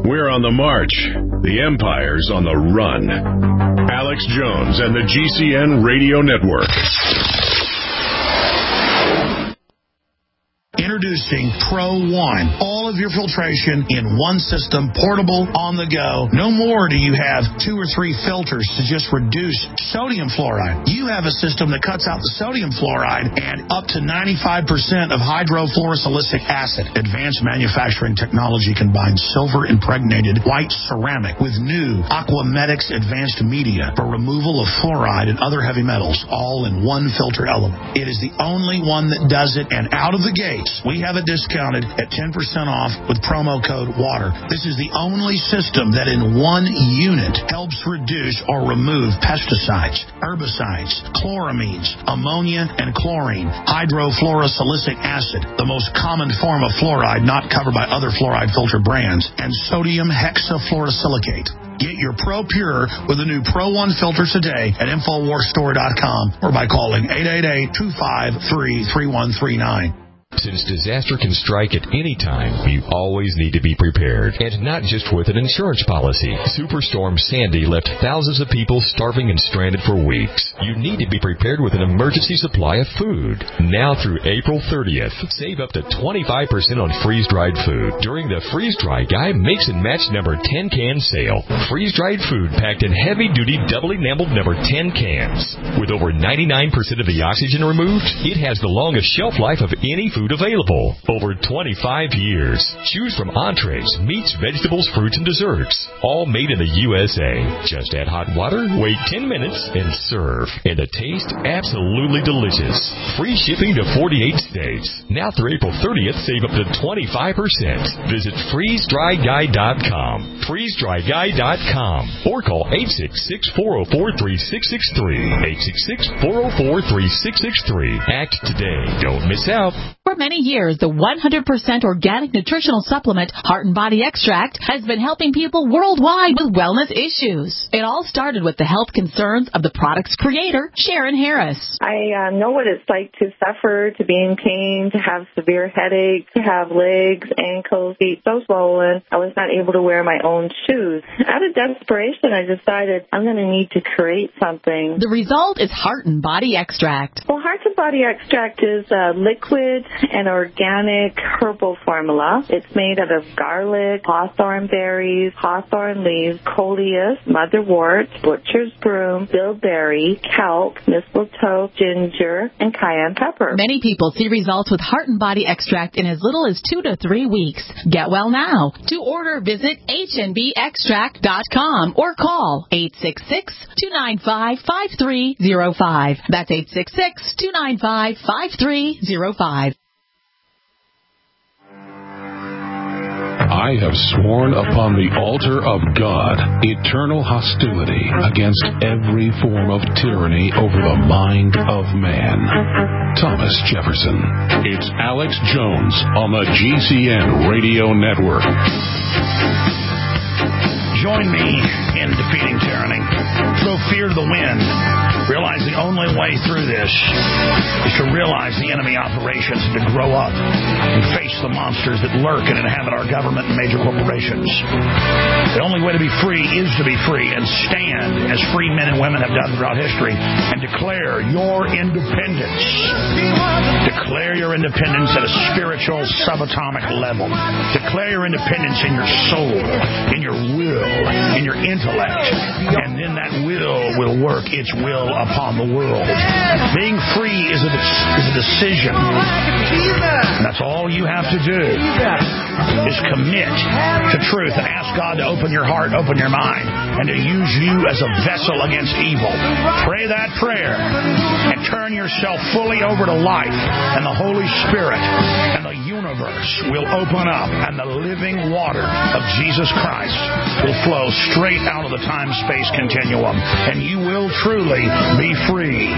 We're on the march. The empire's on the run. Alex Jones and the G C N Radio Network. Introducing Pro One. All of your filtration in one system, portable, on the go. No more do you have two or three filters to just reduce sodium fluoride. You have a system that cuts out the sodium fluoride and up to ninety-five percent of hydrofluorosilicic acid. Advanced manufacturing technology combines silver-impregnated white ceramic with new Aquamedics advanced media for removal of fluoride and other heavy metals, all in one filter element. It is the only one that does it, and out of the gate, we have it discounted at ten percent off with promo code WATER. This is the only system that in one unit helps reduce or remove pesticides, herbicides, chloramines, ammonia, and chlorine, hydrofluorosilicic acid, the most common form of fluoride not covered by other fluoride filter brands, and sodium hexafluorosilicate. Get your Pro Pure with the new Pro One filter today at Infowars Store dot com or by calling eight eight eight, two five three, three one three nine. Since disaster can strike at any time, you always need to be prepared. And not just with an insurance policy. Superstorm Sandy left thousands of people starving and stranded for weeks. You need to be prepared with an emergency supply of food. Now through April thirtieth, save up to twenty-five percent on freeze-dried food during the Freeze Dry Guy Mix and Match number ten can sale. Freeze-dried food packed in heavy-duty double-enameled number ten cans. With over ninety-nine percent of the oxygen removed, it has the longest shelf life of any food available. Over twenty-five years. Choose from entrees, meats, vegetables, fruits, and desserts. All made in the U S A. Just add hot water, wait ten minutes, and serve. And the taste, absolutely delicious. Free shipping to forty-eight states. Now through April thirtieth, save up to twenty-five percent. Visit freeze dry guy dot com. freeze dry guy dot com. Or call eight six six, four oh four, three six six three. eight six six, four oh four, three six six three. Act today. Don't miss out. For many years, the one hundred percent organic nutritional supplement Heart and Body Extract has been helping people worldwide with wellness issues. It all started with the health concerns of the product's creator, Sharon Harris. I uh, know what it's like to suffer, to be in pain, to have severe headaches, to have legs, ankles, feet so swollen. I was not able to wear my own shoes. Out of desperation, I decided I'm going to need to create something. The result is Heart and Body Extract. Well, Heart and Body Extract is a liquid an organic herbal formula. It's made out of garlic, hawthorn berries, hawthorn leaves, coleus, motherwort, butcher's broom, bilberry, kelp, mistletoe, ginger, and cayenne pepper. Many people see results with Heart and Body Extract in as little as two to three weeks. Get well now. To order, visit H N B extract dot com or call eight six six, two nine five, five three zero five. That's eight six six, two nine five, five three zero five. I have sworn upon the altar of God eternal hostility against every form of tyranny over the mind of man. Thomas Jefferson. It's Alex Jones on the G C N Radio Network. Join me in defeating tyranny. Throw fear to the wind. Realize the only way through this is to realize the enemy operations and to grow up and face the monsters that lurk and inhabit our government and major corporations. The only way to be free is to be free and stand as free men and women have done throughout history and declare your independence. Declare your independence at a spiritual subatomic level. Declare your independence in your soul, in your will, in your intellect, and then that will will work its will upon the world. Being free is a, is a decision. And that's all you have to do is commit to truth and ask God to open your heart, open your mind, and to use you as a vessel against evil. Pray that prayer and turn yourself fully over to life and the Holy Spirit, and the universe will open up and the living water of Jesus Christ will flow straight out of the time-space continuum, and you will truly be free.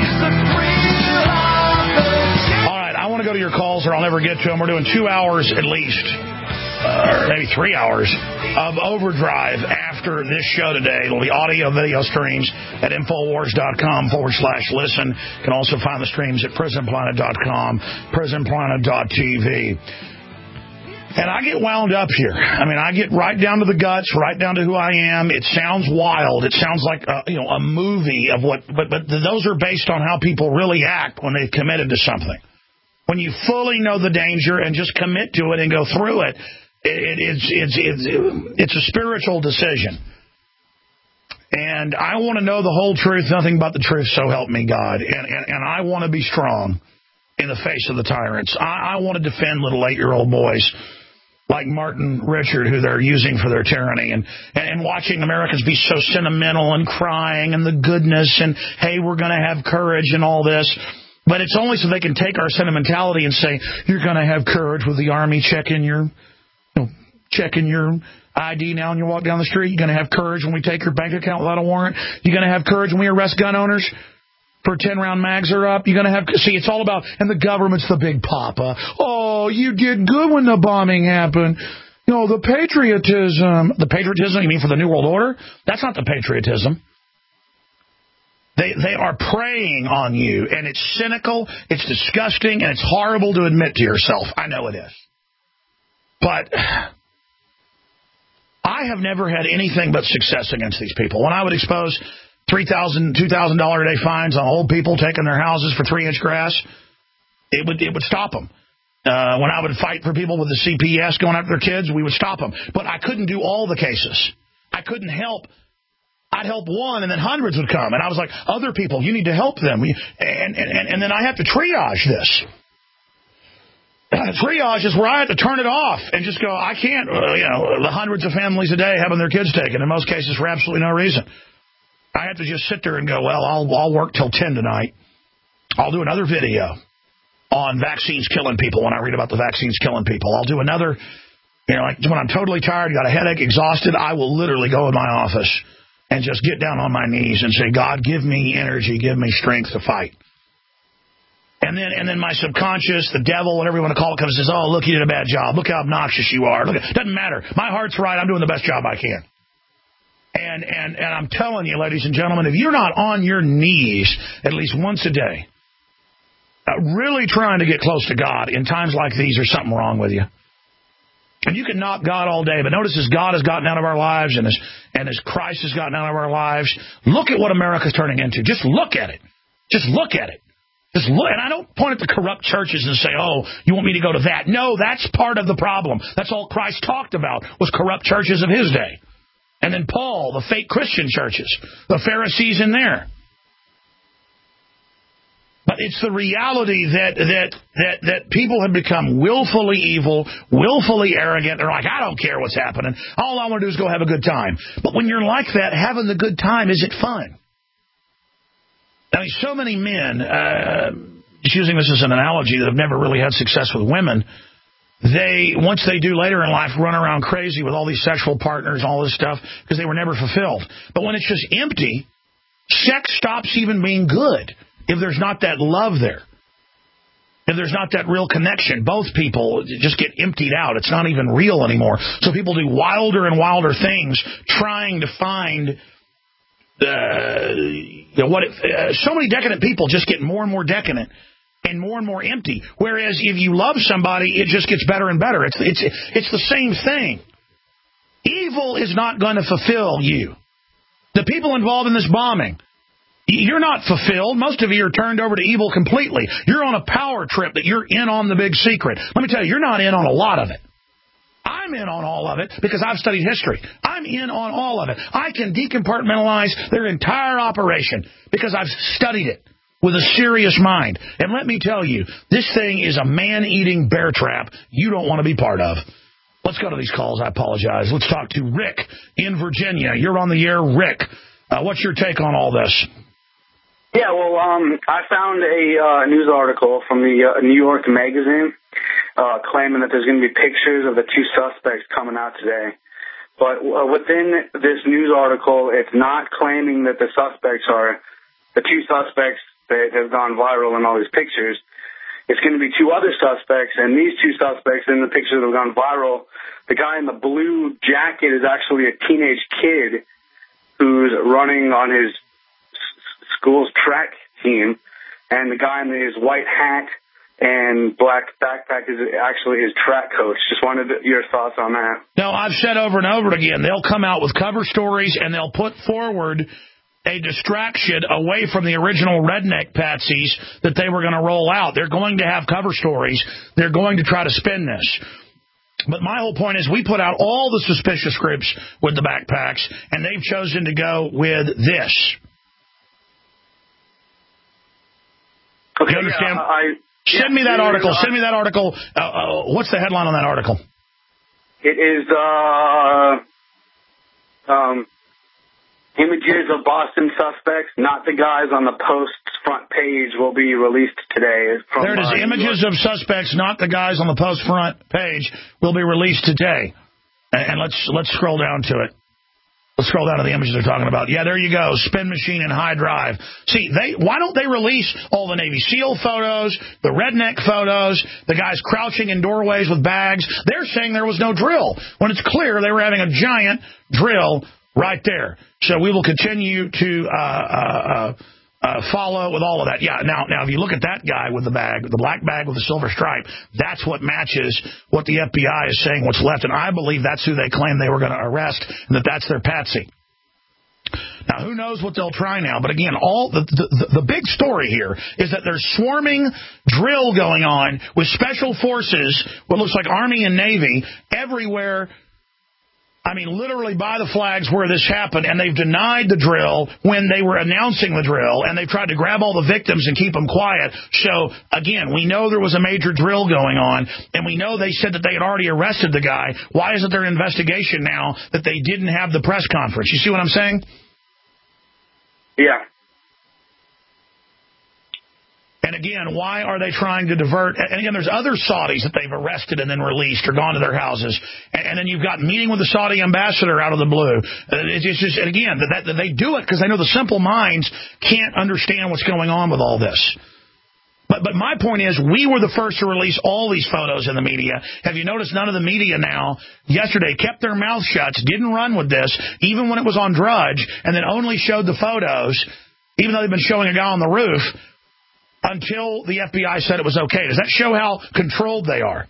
All right, I want to go to your calls or I'll never get to them. We're doing two hours at least, uh, or maybe three hours of overdrive after this show today. It'll be audio, video streams at Infowars.com forward slash listen. You can also find the streams at Prison Planet dot com, Prison Planet dot T V. And I get wound up here. I mean, I get right down to the guts, right down to who I am. It sounds wild. It sounds like a, you know a movie of what, but but those are based on how people really act when they've committed to something. When you fully know the danger and just commit to it and go through it, it it's it's it's it's a spiritual decision. And I want to know the whole truth, nothing but the truth. So help me God. And and, and I want to be strong in the face of the tyrants. I, I want to defend little eight-year-old boys like Martin Richard, who they're using for their tyranny, and, and, and watching Americans be so sentimental and crying and the goodness and, hey, we're going to have courage and all this. But it's only so they can take our sentimentality and say, you're going to have courage with the Army checking your, you know, checking your I D now when you walk down the street. You're going to have courage when we take your bank account without a warrant. You're going to have courage when we arrest gun owners for ten-round mags are up. You're going to have... See, it's all about... And the government's the big papa. Oh, you did good when the bombing happened. You know, the patriotism... The patriotism, you mean for the New World Order? That's not the patriotism. They they are preying on you, and it's cynical, it's disgusting, and it's horrible to admit to yourself. I know it is. But I have never had anything but success against these people. When I would expose three thousand dollars, two thousand dollars a day fines on old people taking their houses for three-inch grass, it would it would stop them. Uh, when I would fight for people with the C P S going after their kids, we would stop them. But I couldn't do all the cases. I couldn't help. I'd help one, and then hundreds would come. And I was like, other people, you need to help them. And, and, and then I have to triage this. Triage is where I have to turn it off and just go, I can't, uh, you know, the hundreds of families a day having their kids taken, in most cases for absolutely no reason. I have to just sit there and go, well, I'll, I'll work till ten tonight. I'll do another video on vaccines killing people when I read about the vaccines killing people. I'll do another, you know, like when I'm totally tired, got a headache, exhausted, I will literally go in my office and just get down on my knees and say, God, give me energy, give me strength to fight. And then and then my subconscious, the devil, whatever you want to call it, comes and says, oh, look, you did a bad job. Look how obnoxious you are. Look, it doesn't matter. My heart's right. I'm doing the best job I can. And, and, and I'm telling you, ladies and gentlemen, if you're not on your knees at least once a day, uh, really trying to get close to God in times like these, there's something wrong with you. And you can knock God all day, but notice as God has gotten out of our lives and as, and as Christ has gotten out of our lives, look at what America's turning into. Just look at it. Just look at it. Just look. And I don't point at the corrupt churches and say, oh, you want me to go to that. No, that's part of the problem. That's all Christ talked about was corrupt churches of his day. And then Paul, the fake Christian churches, the Pharisees in there. But it's the reality that that that that people have become willfully evil, willfully arrogant. They're like, I don't care what's happening. All I want to do is go have a good time. But when you're like that, having the good time, is it fun? I mean, so many men, uh, just using this as an analogy, that have never really had success with women, they, once they do later in life, run around crazy with all these sexual partners, all this stuff, because they were never fulfilled. But when it's just empty, sex stops even being good. If there's not that love there, if there's not that real connection, both people just get emptied out. It's not even real anymore. So people do wilder and wilder things trying to find, uh, you know, what? It, uh, so many decadent people just get more and more decadent and more and more empty. Whereas if you love somebody, it just gets better and better. It's it's it's the same thing. Evil is not going to fulfill you. The people involved in this bombing, you're not fulfilled. Most of you are turned over to evil completely. You're on a power trip that you're in on the big secret. Let me tell you, you're not in on a lot of it. I'm in on all of it because I've studied history. I'm in on all of it. I can decompartmentalize their entire operation because I've studied it with a serious mind. And let me tell you, this thing is a man-eating bear trap you don't want to be part of. Let's go to these calls. I apologize. Let's talk to Rick in Virginia. You're on the air, Rick. Uh, what's your take on all this? Yeah, well, um, I found a uh, news article from the uh, New York Magazine uh, claiming that there's going to be pictures of the two suspects coming out today. But uh, within this news article, it's not claiming that the suspects are the two suspects that have gone viral in all these pictures. It's going to be two other suspects, and these two suspects in the pictures that have gone viral, the guy in the blue jacket is actually a teenage kid who's running on his school's track team, and the guy in his white hat and black backpack is actually his track coach. Just wanted your thoughts on that. No, I've said over and over again, they'll come out with cover stories and they'll put forward a distraction away from the original redneck patsies that they were going to roll out. They're going to have cover stories. They're going to try to spin this. But my whole point is we put out all the suspicious groups with the backpacks, and they've chosen to go with this. Okay, you understand? Yeah, I, Send yeah, me that article. Is, Send me that article. Uh, uh, what's the headline on that article? It is uh, um, images of Boston suspects, not the guys on the Post's front page, will be released today. From there it is. Images of suspects, not the guys on the Post front page, will be released today. And, and let's let's scroll down to it. Let's scroll down to the images they're talking about. Yeah, there you go. Spin machine and high drive. See, they why don't they release all the Navy SEAL photos, the redneck photos, the guys crouching in doorways with bags? They're saying there was no drill, when it's clear they were having a giant drill right there. So we will continue to uh, uh, uh, follow with all of that. Yeah, now, now if you look at that guy with the bag, the black bag with the silver stripe, that's what matches what the F B I is saying what's left. And I believe that's who they claim they were going to arrest, and that that's their patsy. Now, who knows what they'll try now? But again, all the, the, the big story here is that there's swarming drill going on with special forces, what looks like Army and Navy, everywhere. I mean, literally by the flags where this happened, and they've denied the drill when they were announcing the drill, and they've tried to grab all the victims and keep them quiet. So, again, we know there was a major drill going on, and we know they said that they had already arrested the guy. Why isn't there an investigation now that they didn't have the press conference? You see what I'm saying? Yeah. And again, why are they trying to divert? And again, there's other Saudis that they've arrested and then released or gone to their houses. And then you've got meeting with the Saudi ambassador out of the blue. It's just, and again, that, that they do it because they know the simple minds can't understand what's going on with all this. But but my point is, we were the first to release all these photos in the media. Have you noticed none of the media now, yesterday, kept their mouth shut, didn't run with this, even when it was on Drudge, and then only showed the photos, even though they've been showing a guy on the roof, until the F B I said it was okay. Does that show how controlled they are?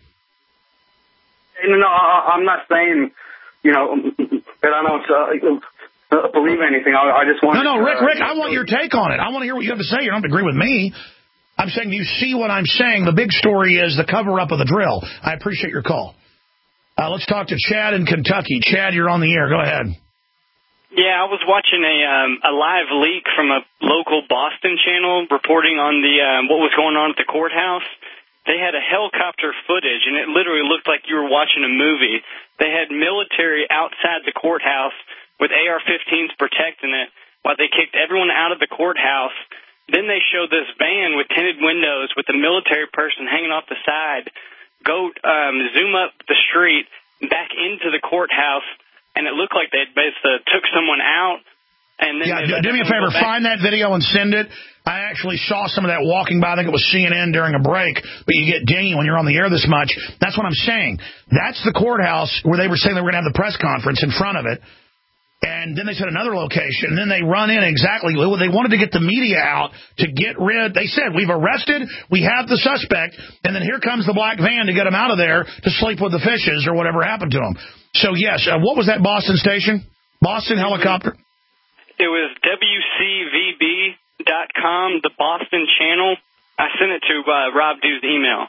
No, no, I'm not saying, you know, that I don't uh, believe anything. I, I just want. No, no, Rick, uh, Rick, I want your take on it. I want to hear what you have to say. You don't have to agree with me. I'm saying you see what I'm saying. The big story is the cover-up of the drill. I appreciate your call. Uh, let's talk to Chad in Kentucky. Chad, you're on the air. Go ahead. Yeah, I was watching a um, a live leak from a local Boston channel reporting on the um, what was going on at the courthouse. They had a helicopter footage, and it literally looked like you were watching a movie. They had military outside the courthouse with A R fifteens protecting it while they kicked everyone out of the courthouse. Then they showed this van with tinted windows with a military person hanging off the side go um, zoom up the street back into the courthouse. And it looked like they basically took someone out. And then yeah, do me a favor. Find that video and send it. I actually saw some of that walking by. I think it was C N N during a break. But you get dingy when you're on the air this much. That's what I'm saying. That's the courthouse where they were saying they were going to have the press conference in front of it. And then they said another location. And then they run in exactly. They wanted to get the media out to get rid. They said, we've arrested. We have the suspect. And then here comes the black van to get him out of there to sleep with the fishes or whatever happened to him. So, yes, uh, what was that Boston station? Boston helicopter? It was W C V B dot com, the Boston channel. I sent it to uh, Rob Dew's email.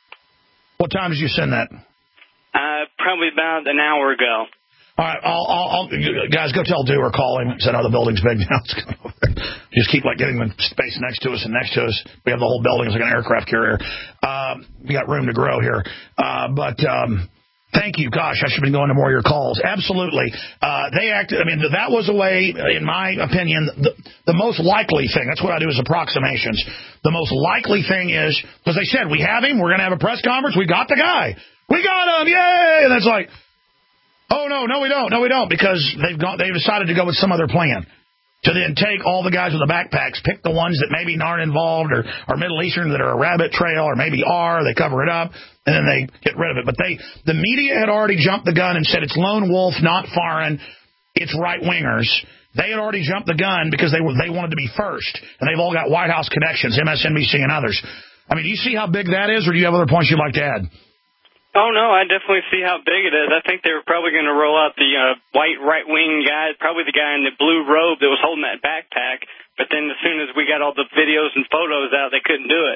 What time did you send that? Uh, probably about an hour ago. All right, I'll, I'll, I'll, guys, go tell Dew or call him. Said, oh, the building's big now. Just keep like getting the space next to us and next to us. We have the whole building. It's like an aircraft carrier. Um, we got room to grow here. Uh, but um, thank you. Gosh, I should have been going to more of your calls. Absolutely. Uh, they acted. I mean, that was a way, in my opinion, the, the most likely thing. That's what I do is approximations. The most likely thing is, because they said, we have him. We're going to have a press conference. We got the guy. We got him. Yay. And it's like, oh, no, no, we don't. No, we don't, because they've gone, they've decided to go with some other plan. To then take all the guys with the backpacks, pick the ones that maybe aren't involved or are Middle Eastern that are a rabbit trail or maybe are, they cover it up, and then they get rid of it. But they, the media had already jumped the gun and said it's lone wolf, not foreign, it's right-wingers. They had already jumped the gun because they were, they wanted to be first, and they've all got White House connections, M S N B C and others. I mean, do you see how big that is, or do you have other points you'd like to add? Oh, no, I definitely see how big it is. I think they were probably going to roll out the uh, white right-wing guy, probably the guy in the blue robe that was holding that backpack. But then as soon as we got all the videos and photos out, they couldn't do it.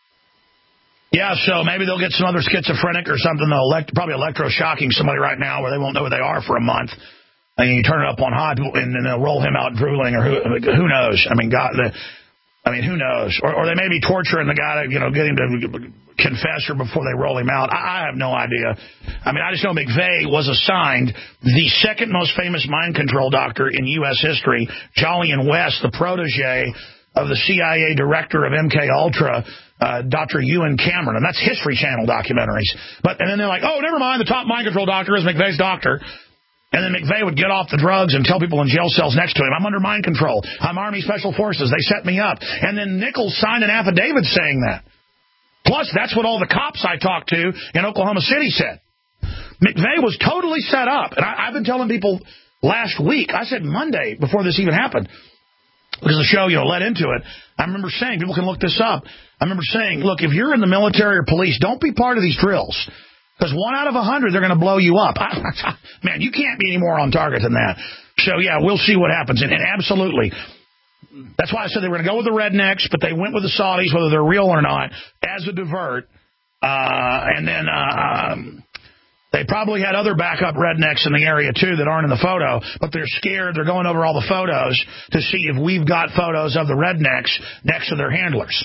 Yeah, so maybe they'll get some other schizophrenic or something. They'll elect, probably electroshocking somebody right now where they won't know who they are for a month. And you turn it up on hot, and then they'll roll him out drooling, or who, who knows? I mean, God, the, I mean, who knows? Or, or they may be torturing the guy, to, you know, getting to confess or before they roll him out. I, I have no idea. I mean, I just know McVeigh was assigned the second most famous mind control doctor in U S history, Jolyon West, the protege of the C I A director of M K Ultra, uh, Doctor Ewan Cameron. And that's History Channel documentaries. But and then they're like, oh, never mind, the top mind control doctor is McVeigh's doctor. And then McVeigh would get off the drugs and tell people in jail cells next to him, I'm under mind control. I'm Army Special Forces. They set me up. And then Nichols signed an affidavit saying that. Plus, that's what all the cops I talked to in Oklahoma City said. McVeigh was totally set up. And I, I've been telling people last week, I said Monday before this even happened, because the show, you know, led into it. I remember saying, people can look this up. I remember saying, look, if you're in the military or police, don't be part of these drills. Because one out of a hundred, they're going to blow you up. Man, you can't be any more on target than that. So, yeah, we'll see what happens. And, and absolutely, that's why I said they were going to go with the rednecks, but they went with the Saudis, whether they're real or not, as a divert. Uh, and then uh, um, they probably had other backup rednecks in the area, too, that aren't in the photo. But they're scared. They're going over all the photos to see if we've got photos of the rednecks next to their handlers.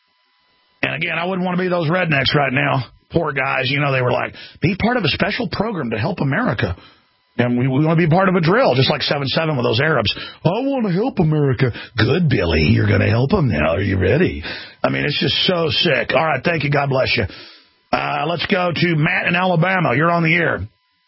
And, again, I wouldn't want to be those rednecks right now. Poor guys, you know, they were like, be part of a special program to help America. And we, we want to be part of a drill, just like seven seven with those Arabs. I want to help America. Good, Billy. You're going to help them now. Are you ready? I mean, it's just so sick. All right, thank you. God bless you. Uh, let's go to Matt in Alabama. You're on the air.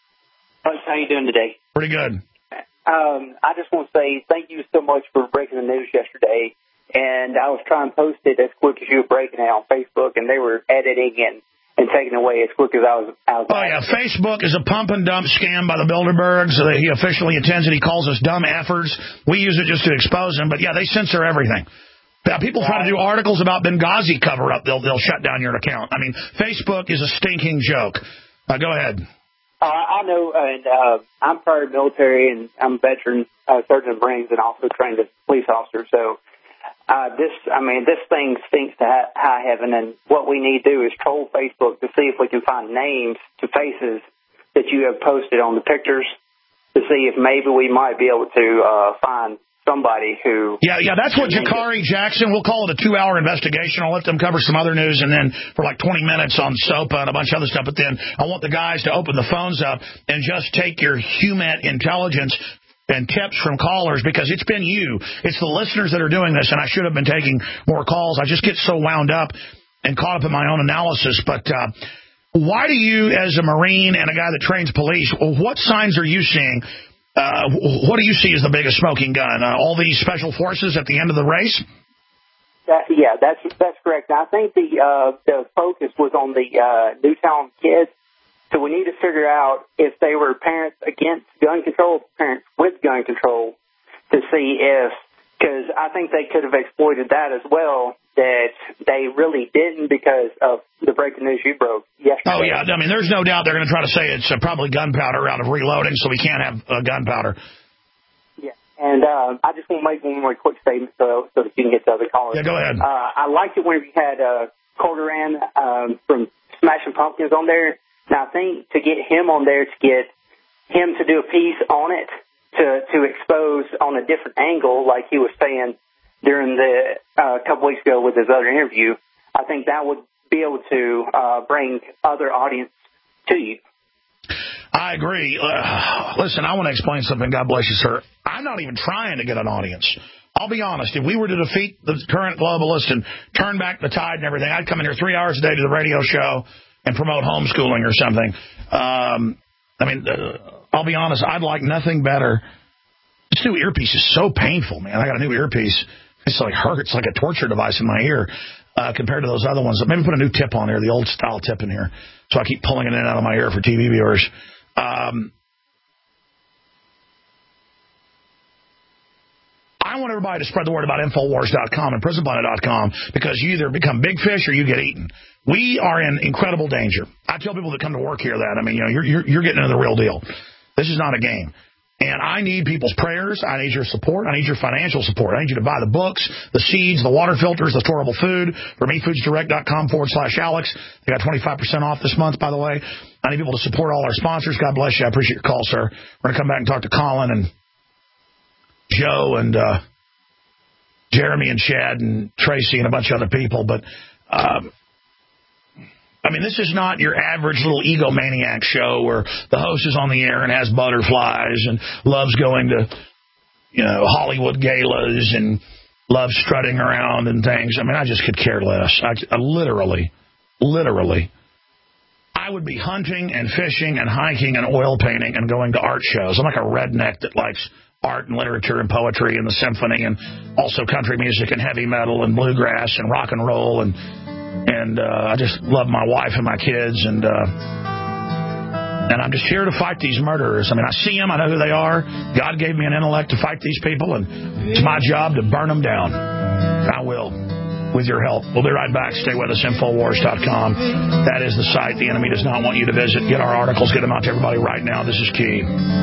How you doing today? Pretty good. Um, I just want to say thank you so much for breaking the news yesterday. And I was trying to post it as quick as you were breaking it on Facebook, and they were editing and and taken away as quick as I was. I was oh, yeah. Facebook is a pump and dump scam by the Bilderbergs. He officially attends it. He calls us dumb effers. We use it just to expose him. But, yeah, they censor everything. Now, people try to do articles about Benghazi cover-up. They'll, they'll shut down your account. I mean, Facebook is a stinking joke. Uh, go ahead. Uh, I know, and uh, I'm prior military, and I'm a veteran, uh, Sergeant of Marines, and also trained as a police officer. So, Uh, this, I mean, this thing stinks to ha- high heaven, and what we need to do is troll Facebook to see if we can find names to faces that you have posted on the pictures to see if maybe we might be able to uh, find somebody who... Yeah, yeah, that's what Jakari Jackson, we'll call it a two-hour investigation. I'll let them cover some other news, and then for like twenty minutes on SOPA and a bunch of other stuff, but then I want the guys to open the phones up and just take your human intelligence and tips from callers, because it's been you. It's the listeners that are doing this, and I should have been taking more calls. I just get so wound up and caught up in my own analysis. But uh, why do you, as a Marine and a guy that trains police, what signs are you seeing? Uh, what do you see as the biggest smoking gun? Uh, all these special forces at the end of the race? That, yeah, that's that's correct. I think the uh, the focus was on the uh, Newtown kids. So we need to figure out if they were parents against gun control, parents with gun control, to see if, because I think they could have exploited that as well, that they really didn't because of the breaking news you broke yesterday. Oh, yeah. I mean, there's no doubt they're going to try to say it's uh, probably gunpowder out of reloading, so we can't have uh, gunpowder. Yeah. And uh, I just want to make one more quick statement so, so that you can get to other callers. Yeah, go ahead. Uh, I liked it when you had uh, Corderan um, from Smashing Pumpkins on there. Now, I think to get him on there, to get him to do a piece on it, to to expose on a different angle, like he was saying during the uh, couple weeks ago with his other interview, I think that would be able to uh, bring other audience to you. I agree. Uh, listen, I want to explain something. God bless you, sir. I'm not even trying to get an audience. I'll be honest. If we were to defeat the current globalists and turn back the tide and everything, I'd come in here three hours a day to the radio show and promote homeschooling or something. Um, I mean, uh, I'll be honest, I'd like nothing better. This new earpiece is so painful, man. I got a new earpiece. It's like hurts like a torture device in my ear uh, compared to those other ones. Maybe put a new tip on here, the old style tip in here, so I keep pulling it in and out of my ear for T V viewers. Um, I I want everybody to spread the word about Infowars dot com and Prison Planet dot com because you either become big fish or you get eaten. We are in incredible danger. I tell people that come to work here that, I mean, you know, you're, you're, you're getting into the real deal. This is not a game. And I need people's prayers. I need your support. I need your financial support. I need you to buy the books, the seeds, the water filters, the storable food from e foods direct dot com forward slash Alex. They got twenty-five percent off this month, by the way. I need people to support all our sponsors. God bless you. I appreciate your call, sir. We're going to come back and talk to Colin and Joe and uh, Jeremy and Chad and Tracy and a bunch of other people. But, um, I mean, this is not your average little egomaniac show where the host is on the air and has butterflies and loves going to, you know, Hollywood galas and loves strutting around and things. I mean, I just could care less. I, I literally, literally, I would be hunting and fishing and hiking and oil painting and going to art shows. I'm like a redneck that likes art and literature and poetry and the symphony and also country music and heavy metal and bluegrass and rock and roll and And uh, I just love my wife and my kids, and uh, and I'm just here to fight these murderers. I mean, I see them. I know who they are. God gave me an intellect to fight these people, and it's my job to burn them down. I will, with your help. We'll be right back. Stay with us, Infowars dot com. That is the site the enemy does not want you to visit. Get our articles. Get them out to everybody right now. This is key.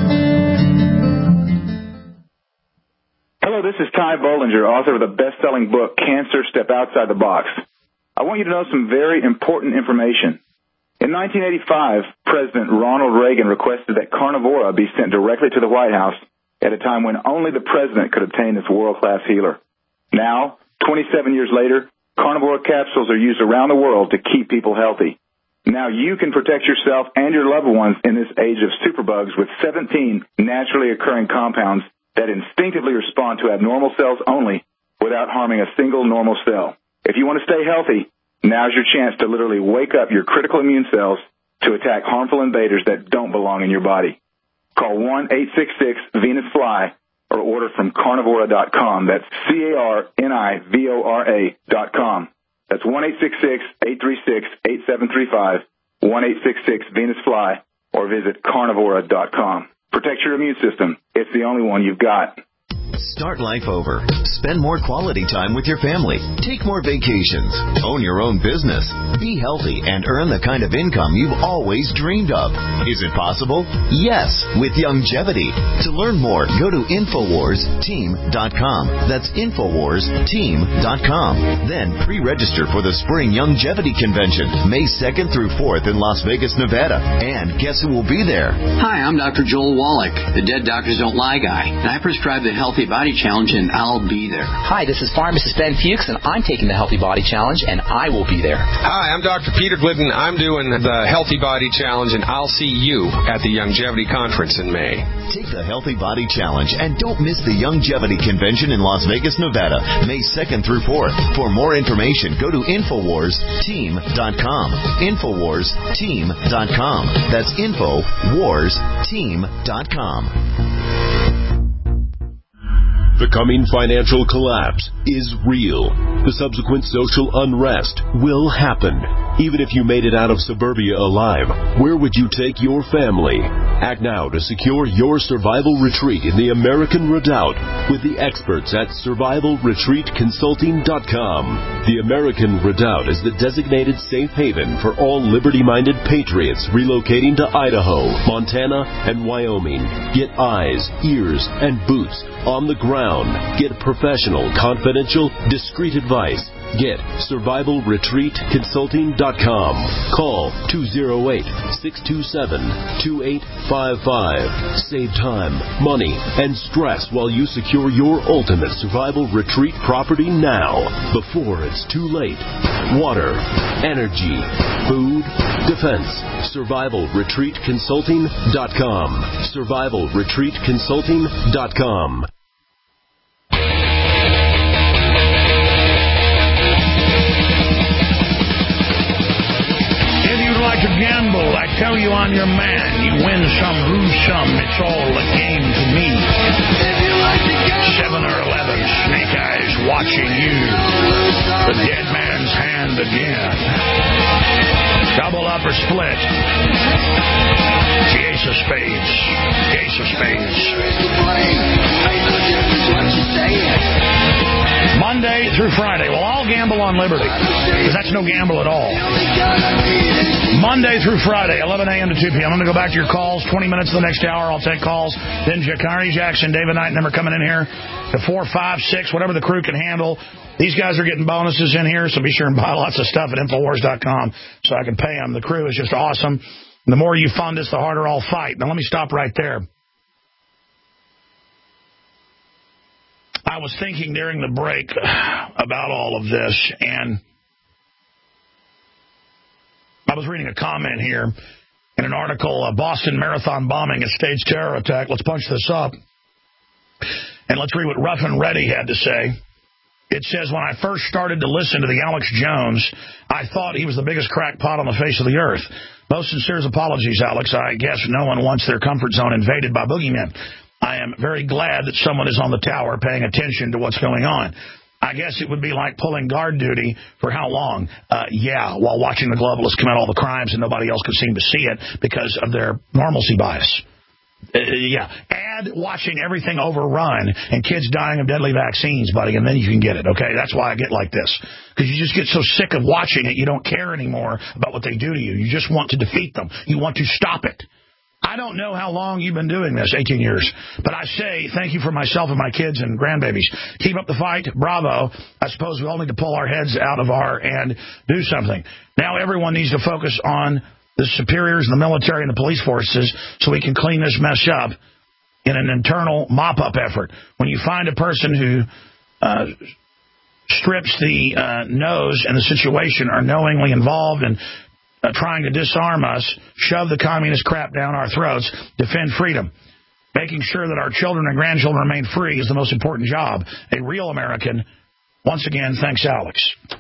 Hello, this is Ty Bollinger, author of the best-selling book, Cancer, Step Outside the Box. I want you to know some very important information. In nineteen eighty-five, President Ronald Reagan requested that Carnivora be sent directly to the White House at a time when only the president could obtain this world-class healer. Now, twenty-seven years later, Carnivora capsules are used around the world to keep people healthy. Now you can protect yourself and your loved ones in this age of superbugs with seventeen naturally occurring compounds that instinctively respond to abnormal cells only without harming a single normal cell. If you want to stay healthy, now's your chance to literally wake up your critical immune cells to attack harmful invaders that don't belong in your body. Call one eight six six Venus Fly or order from carnivora dot com. That's C A R N I V O R A dot com. That's one eight six six, eight three six, eight seven three five, one eight six six Venus Fly, or visit carnivora dot com. Protect your immune system. It's the only one you've got. Start life over. Spend more quality time with your family. Take more vacations. Own your own business. Be healthy and earn the kind of income you've always dreamed of. Is it possible? Yes, with Youngevity. To learn more, go to Infowars Team dot com. That's Infowars Team dot com. Then pre-register for the Spring Youngevity Convention, May second through fourth in Las Vegas, Nevada. And guess who will be there? Hi, I'm Doctor Joel Wallach, the Dead Doctors Don't Lie guy, and I prescribe the Healthy Body Challenge, and I'll be there. Hi, this is Pharmacist Ben Fuchs, and I'm taking the Healthy Body Challenge, and I will be there. Hi, I'm Doctor Peter Glidden. I'm doing the Healthy Body Challenge, and I'll see you at the Youngevity Conference in May. Take the Healthy Body Challenge, and don't miss the Youngevity Convention in Las Vegas, Nevada, May second through fourth. For more information, go to Infowars Team dot com. Infowars Team dot com. That's Infowars Team dot com. The coming financial collapse is real. The subsequent social unrest will happen. Even if you made it out of suburbia alive, where would you take your family? Act now to secure your survival retreat in the American Redoubt with the experts at survival retreat consulting dot com. The American Redoubt is the designated safe haven for all liberty-minded patriots relocating to Idaho, Montana, and Wyoming. Get eyes, ears, and boots on the ground. Get professional, confidential, discreet advice. Get survival retreat consulting dot com. Call two oh eight, six two seven, two eight five five. Save time, money, and stress while you secure your ultimate survival retreat property now, before it's too late. Water, energy, food, defense. survival retreat consulting dot com. survival retreat consulting dot com. To gamble, I tell you I'm your man. You win some, lose some. It's all a game to me. Seven or eleven snake eyes watching you. The dead man's hand again. Double up or split. The ace of spades. The ace of spades. on liberty. Because that's no gamble at all. Monday through Friday, eleven a.m. to two p.m. I'm going to go back to your calls. twenty minutes of the next hour, I'll take calls. Then Jakari Jackson, David Knight, and them are coming in here to four, five, six, whatever the crew can handle. These guys are getting bonuses in here, so be sure and buy lots of stuff at Infowars dot com so I can pay them. The crew is just awesome. The more you fund us, the harder I'll fight. Now, let me stop right there. I was thinking during the break about all of this, and I was reading a comment here in an article, uh, Boston Marathon bombing, a staged terror attack. Let's punch this up. And let's read what Ruffin Reddy had to say. It says, when I first started to listen to the Alex Jones, I thought he was the biggest crackpot on the face of the earth. Most sincere apologies, Alex. I guess no one wants their comfort zone invaded by boogeymen. I am very glad that someone is on the tower paying attention to what's going on. I guess it would be like pulling guard duty for how long? Uh, yeah, while watching the globalists commit all the crimes and nobody else could seem to see it because of their normalcy bias. Uh, yeah, add watching everything overrun and kids dying of deadly vaccines, buddy, and then you can get it, okay? That's why I get like this. Because you just get so sick of watching it, you don't care anymore about what they do to you. You just want to defeat them. You want to stop it. I don't know how long you've been doing this, eighteen years, but I say thank you for myself and my kids and grandbabies. Keep up the fight. Bravo. I suppose we all need to pull our heads out of our and do something. Now everyone needs to focus on the superiors and the military and the police forces so we can clean this mess up in an internal mop-up effort. When you find a person who uh, strips the uh, nose and the situation are knowingly involved in uh, trying to disarm us, shove the communist crap down our throats, defend freedom. Making sure that our children and grandchildren remain free is the most important job. A real American. Once again, thanks, Alex.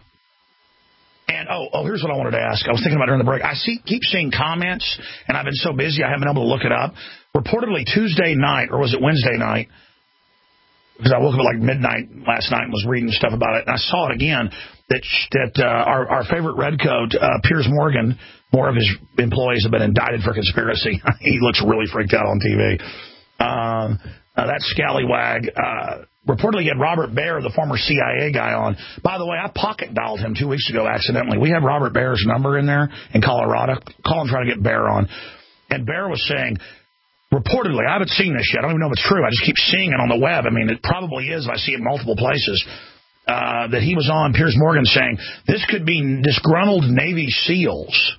And, oh, oh, here's what I wanted to ask. I was thinking about during the break. I see, keep seeing comments, and I've been so busy I haven't been able to look it up. Reportedly Tuesday night, or was it Wednesday night, because I woke up at like midnight last night and was reading stuff about it, and I saw it again, that that uh, our, our favorite redcoat, uh, Piers Morgan, more of his employees have been indicted for conspiracy. He looks really freaked out on T V. Um, uh, that scallywag... Uh, Reportedly, he had Robert Baer, the former C I A guy, on. By the way, I pocket dialed him two weeks ago accidentally. We have Robert Baer's number in there in Colorado. Call and try to get Baer on. And Baer was saying, reportedly, I haven't seen this yet. I don't even know if it's true. I just keep seeing it on the web. I mean, it probably is. I see it in multiple places. Uh, that he was on, Piers Morgan, saying, this could be disgruntled Navy SEALs.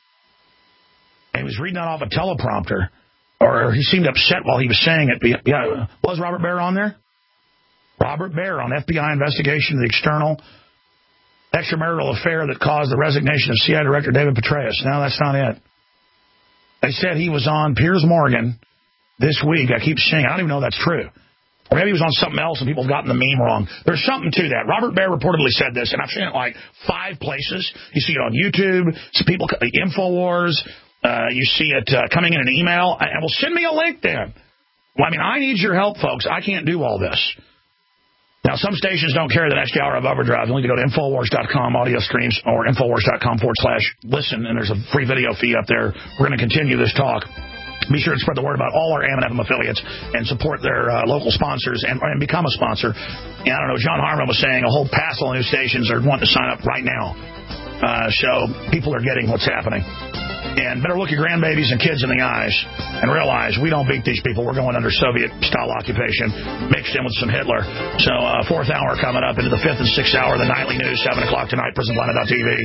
And he was reading that off a teleprompter. Or he seemed upset while he was saying it. Yeah, was Robert Baer on there? Robert Baer on F B I investigation of the external extramarital affair that caused the resignation of C I A Director David Petraeus. No, that's not it. They said he was on Piers Morgan this week. I keep saying, I don't even know if that's true. Or maybe he was on something else and people have gotten the meme wrong. There's something to that. Robert Baer reportedly said this, and I've seen it like five places. You see it on YouTube, some people, InfoWars. Uh, you see it uh, coming in an email. And well, send me a link then. Well, I mean, I need your help, folks. I can't do all this. Now, some stations don't carry the next hour of Overdrive. You need to go to Infowars dot com audio streams or Infowars dot com forward slash listen, and there's a free video feed up there. We're going to continue this talk. Be sure to spread the word about all our A M and F M affiliates and support their uh, local sponsors and, and become a sponsor. And I don't know, John Harmon was saying a whole passel of new stations are wanting to sign up right now. Uh, so people are getting what's happening. And better look your grandbabies and kids in the eyes and realize we don't beat these people. We're going under Soviet-style occupation mixed in with some Hitler. So uh, fourth hour coming up into the fifth and sixth hour, the nightly news, seven o'clock tonight, prison planet dot T V.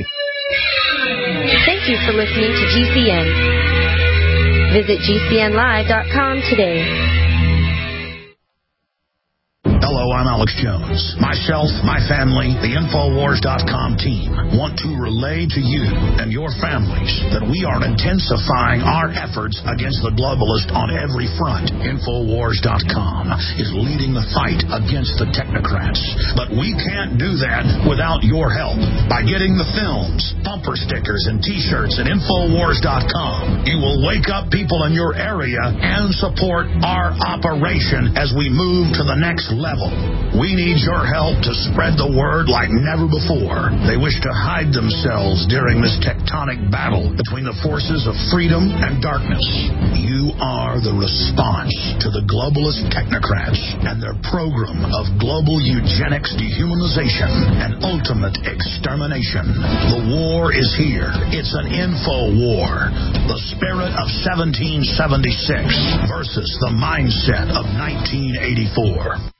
Thank you for listening to G C N. Visit G C N live dot com today. Hello, I'm Alex Jones. Myself, my family, the Infowars dot com team want to relay to you and your families that we are intensifying our efforts against the globalist on every front. Infowars dot com is leading the fight against the technocrats. But we can't do that without your help. By getting the films, bumper stickers, and T-shirts at Infowars dot com, you will wake up people in your area and support our operation as we move to the next level. level. We need your help to spread the word like never before. They wish to hide themselves during this tectonic battle between the forces of freedom and darkness. You are the response to the globalist technocrats and their program of global eugenics, dehumanization, and ultimate extermination. The war is here. It's an info war. The spirit of seventeen seventy-six versus the mindset of nineteen eighty-four.